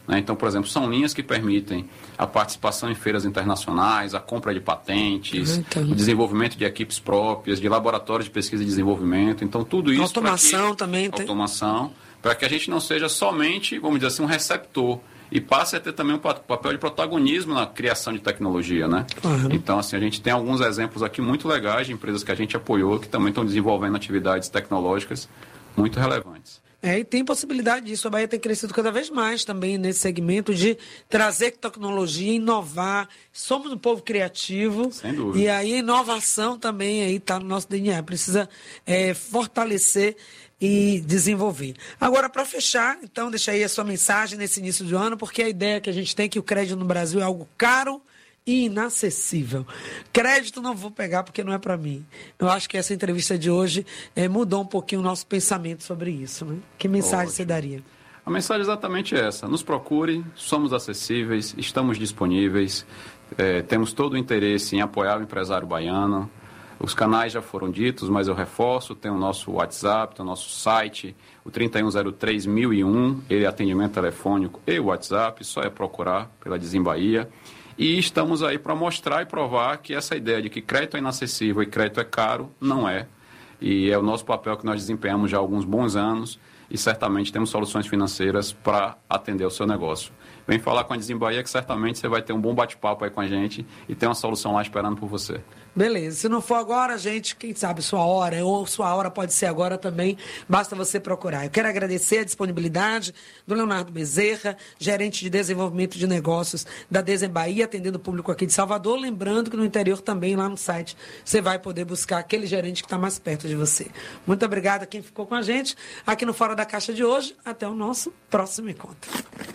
né? Então, por exemplo, são linhas que permitem a participação em feiras internacionais, a compra de patentes, o desenvolvimento de equipes próprias, de laboratórios de pesquisa e desenvolvimento. Então, tudo isso... Automação também tem. Automação, para que a gente não seja somente, vamos dizer assim, um receptor, e passe a ter também um papel de protagonismo na criação de tecnologia, né? Então, assim, a gente tem alguns exemplos aqui muito legais de empresas que a gente apoiou, que também estão desenvolvendo atividades tecnológicas muito relevantes. E tem possibilidade disso. A Bahia tem crescido cada vez mais também nesse segmento de trazer tecnologia, inovar. Somos um povo criativo. Sem dúvida. E aí a inovação também aí está no nosso DNA. Precisa fortalecer e desenvolver. Agora, para fechar, então, deixa aí a sua mensagem nesse início de ano, porque a ideia que a gente tem é que o crédito no Brasil é algo caro e inacessível. Crédito não vou pegar porque não é para mim. Eu acho que essa entrevista de hoje mudou um pouquinho o nosso pensamento sobre isso, né? Que mensagem você daria? A mensagem é exatamente essa. Nos procure, somos acessíveis, estamos disponíveis, temos todo o interesse em apoiar o empresário baiano. Os canais já foram ditos, mas eu reforço, tem o nosso WhatsApp, tem o nosso site, o 3103.001, ele é atendimento telefônico e o WhatsApp, só é procurar pela Desimbahia. E estamos aí para mostrar e provar que essa ideia de que crédito é inacessível e crédito é caro, não é. E é o nosso papel que nós desempenhamos já há alguns bons anos e certamente temos soluções financeiras para atender o seu negócio. Vem falar com a Desimbahia que certamente você vai ter um bom bate-papo aí com a gente e tem uma solução lá esperando por você. Beleza. Se não for agora, gente, quem sabe sua hora, ou sua hora pode ser agora também, basta você procurar. Eu quero agradecer a disponibilidade do Leonardo Bezerra, gerente de desenvolvimento de negócios da Desimbahia, atendendo o público aqui de Salvador. Lembrando que no interior também, lá no site, você vai poder buscar aquele gerente que está mais perto de você. Muito obrigada a quem ficou com a gente aqui no Fora da Caixa de hoje. Até o nosso próximo encontro.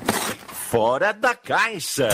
Fora da Caixa.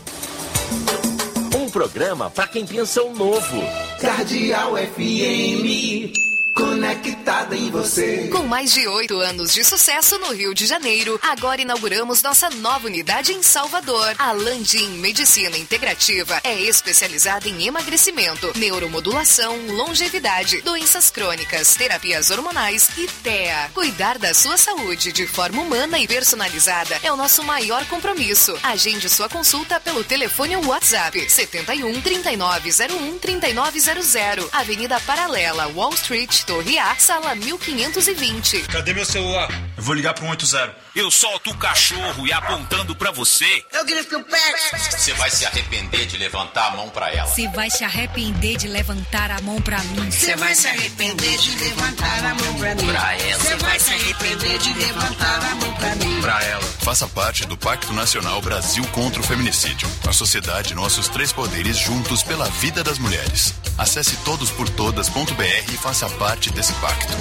Um programa para quem pensa o novo. Cardeal FM, conectada em você. Com mais de 8 anos de sucesso no Rio de Janeiro, agora inauguramos nossa nova unidade em Salvador. A Landim Medicina Integrativa é especializada em emagrecimento, neuromodulação, longevidade, doenças crônicas, terapias hormonais e TEA. Cuidar da sua saúde de forma humana e personalizada é o nosso maior compromisso. Agende sua consulta pelo telefone ou WhatsApp 71 3901 3900, Avenida Paralela, Wall Street, Torre A, sala 1520. Cadê meu celular? Eu vou ligar pro 180. Eu solto o cachorro e apontando pra você. Eu grito que o pé. Você vai se arrepender de levantar a mão pra ela. Você vai se arrepender de levantar a mão pra mim. Você vai se arrepender de levantar a mão pra mim. Pra ela. Você vai se arrepender de levantar a mão pra mim. Pra ela. Faça parte do Pacto Nacional Brasil contra o Feminicídio. A sociedade, nossos três poderes juntos pela vida das mulheres. Acesse todosportodas.br e faça parte desse pacto.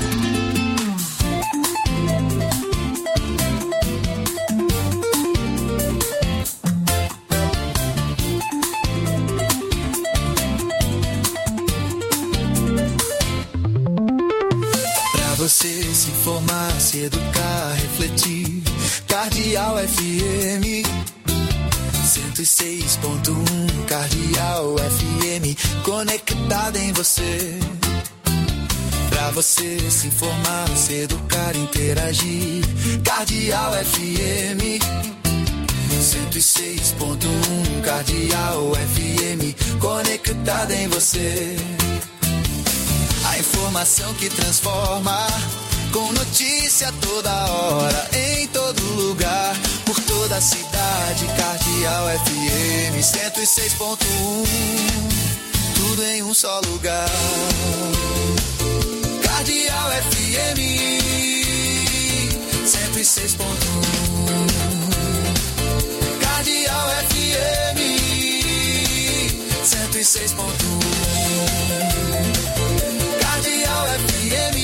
Pra você se informar, se educar, refletir. Cardeal FM 106.1, Cardeal FM, conectada em você. Pra você se informar, se educar, interagir. Cardeal FM 106.1, Cardeal FM, conectada em você. A informação que transforma, com notícia toda hora, em todo lugar, por toda a cidade. Cardeal FM 106.1, tudo em um só lugar. Cardeal FM 106.1, Cardeal FM 106.1, Cardeal FM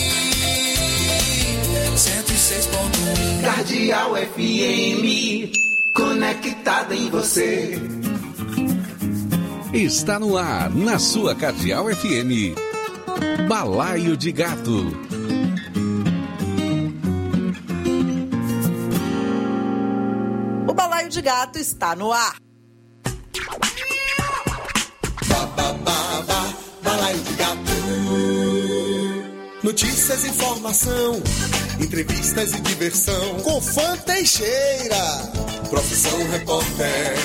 106.1. Cardeal FM, conectada em você. Está no ar, na sua Cardeal FM, Balaio de Gato. O Balaio de Gato está no ar. Balaio de Gato. Notícias, informação, entrevistas e diversão. Com Fã Teixeira. Profissão Repórter.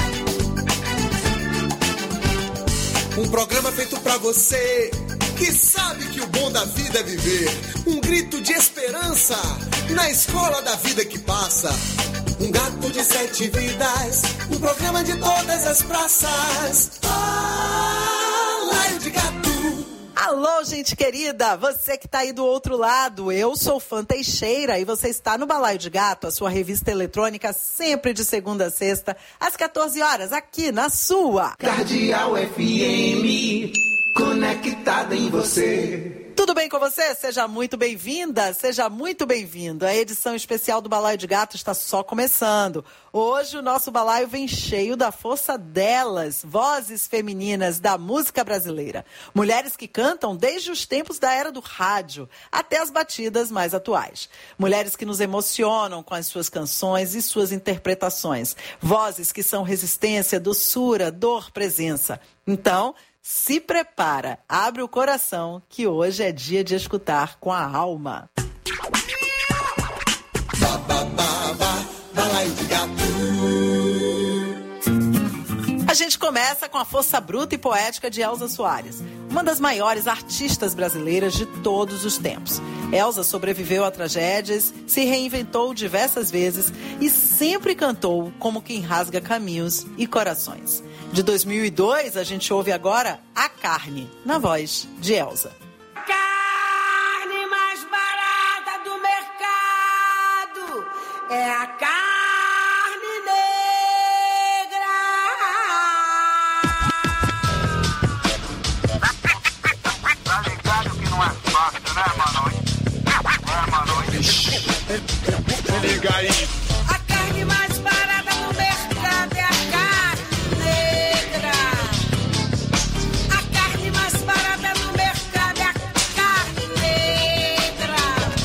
Um programa feito pra você que sabe que o bom da vida é viver. Um grito de esperança na escola da vida que passa. Um gato de 7 vidas, um programa de todas as praças. Balaio de Gato. Alô, gente querida, você que tá aí do outro lado, eu sou Fã Teixeira e você está no Balaio de Gato, a sua revista eletrônica sempre de segunda a sexta, às 14 horas, aqui na sua Cardeal FM, conectada em você. Tudo bem com você? Seja muito bem-vinda, seja muito bem-vindo. A edição especial do Balaio de Gato está só começando. Hoje o nosso balaio vem cheio da força delas, vozes femininas da música brasileira. Mulheres que cantam desde os tempos da era do rádio até as batidas mais atuais. Mulheres que nos emocionam com as suas canções e suas interpretações. Vozes que são resistência, doçura, dor, presença. Então, se prepara, abre o coração, que hoje é dia de escutar com a alma. Balaio de Gato. A gente começa com a força bruta e poética de Elza Soares, uma das maiores artistas brasileiras de todos os tempos. Elza sobreviveu a tragédias, se reinventou diversas vezes e sempre cantou como quem rasga caminhos e corações. De 2002, a gente ouve agora A Carne, na voz de Elza. Carne mais barata do mercado é a carne negra. Tá ligado que não é fácil, né, mano? Liga aí. A carne mais barata do mercado é a carne negra. A carne mais barata do mercado é a carne negra.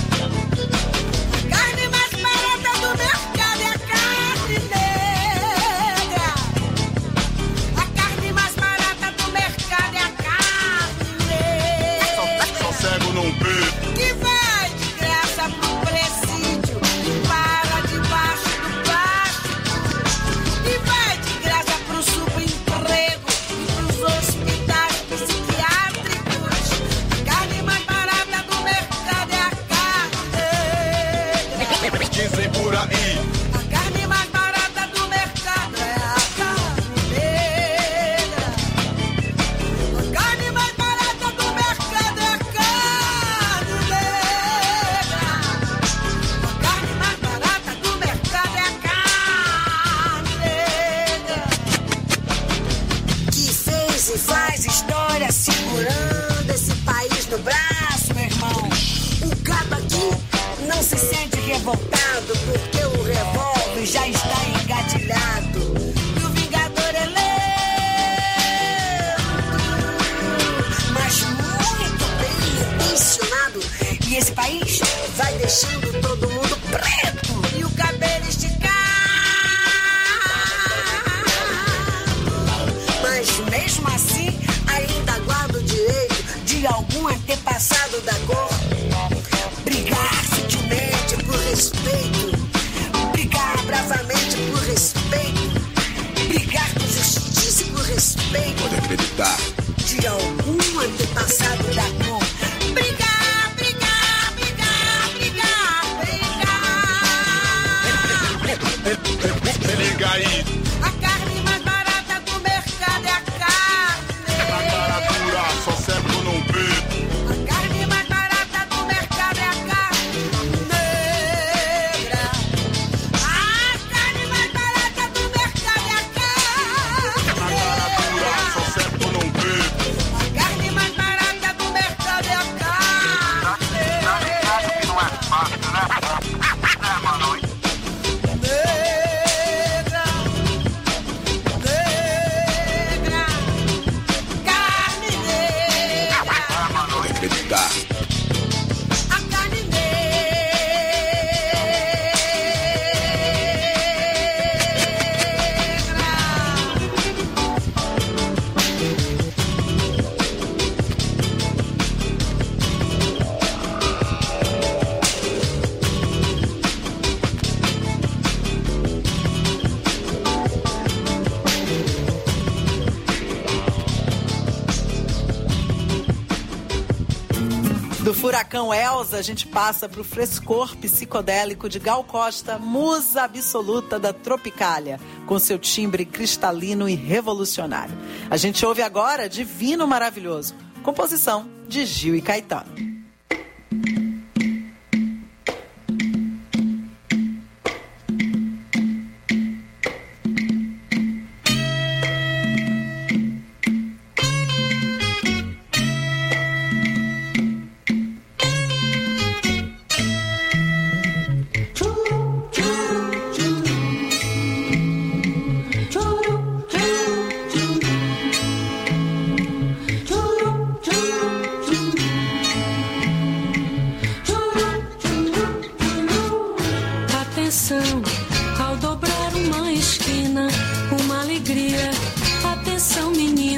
A carne mais barata do mercado é a carne negra. A carne mais barata do mercado é a carne negra. Só cego não vê. Que vai de graça pro presídio e para debaixo do plástico. E vai de graça pro subemprego e pros hospitais psiquiátricos. A carne mais barata do mercado é a carne negra. Dizem por aí. A carne mais barata do mercado é a carne negra. A carne mais barata do mercado é a carne negra. A carne mais barata do mercado é a carne negra. Que fez e faz história segurando esse país no braço, meu irmão. O cabo aqui não se sente revoltado porque o revólver já está engatilhado. E o vingador é lento, mas muito bem intencionado. E esse país vai deixando todo mundo preto e o cabelo esticado. Mas mesmo assim ainda guarda o direito de algum antepassado da cor brigar sutilmente por respeito, brigar bravamente por respeito, brigar com justiça e por respeito. Pode acreditar. De algum antepassado da cor. Brigar, brigar, brigar, brigar, brigar. Liga aí. A carne mais barata do mercado é a carne Na cara dura, só cego não vê. A carne mais barata do mercado é a carne negra. A carne mais barata do mercado é a carne Na cara dura, só cego não vê. A carne mais barata do mercado Do furacão Elza, a gente passa para o frescor psicodélico de Gal Costa, musa absoluta da Tropicália, com seu timbre cristalino e revolucionário. A gente ouve agora Divino Maravilhoso, composição de Gil e Caetano.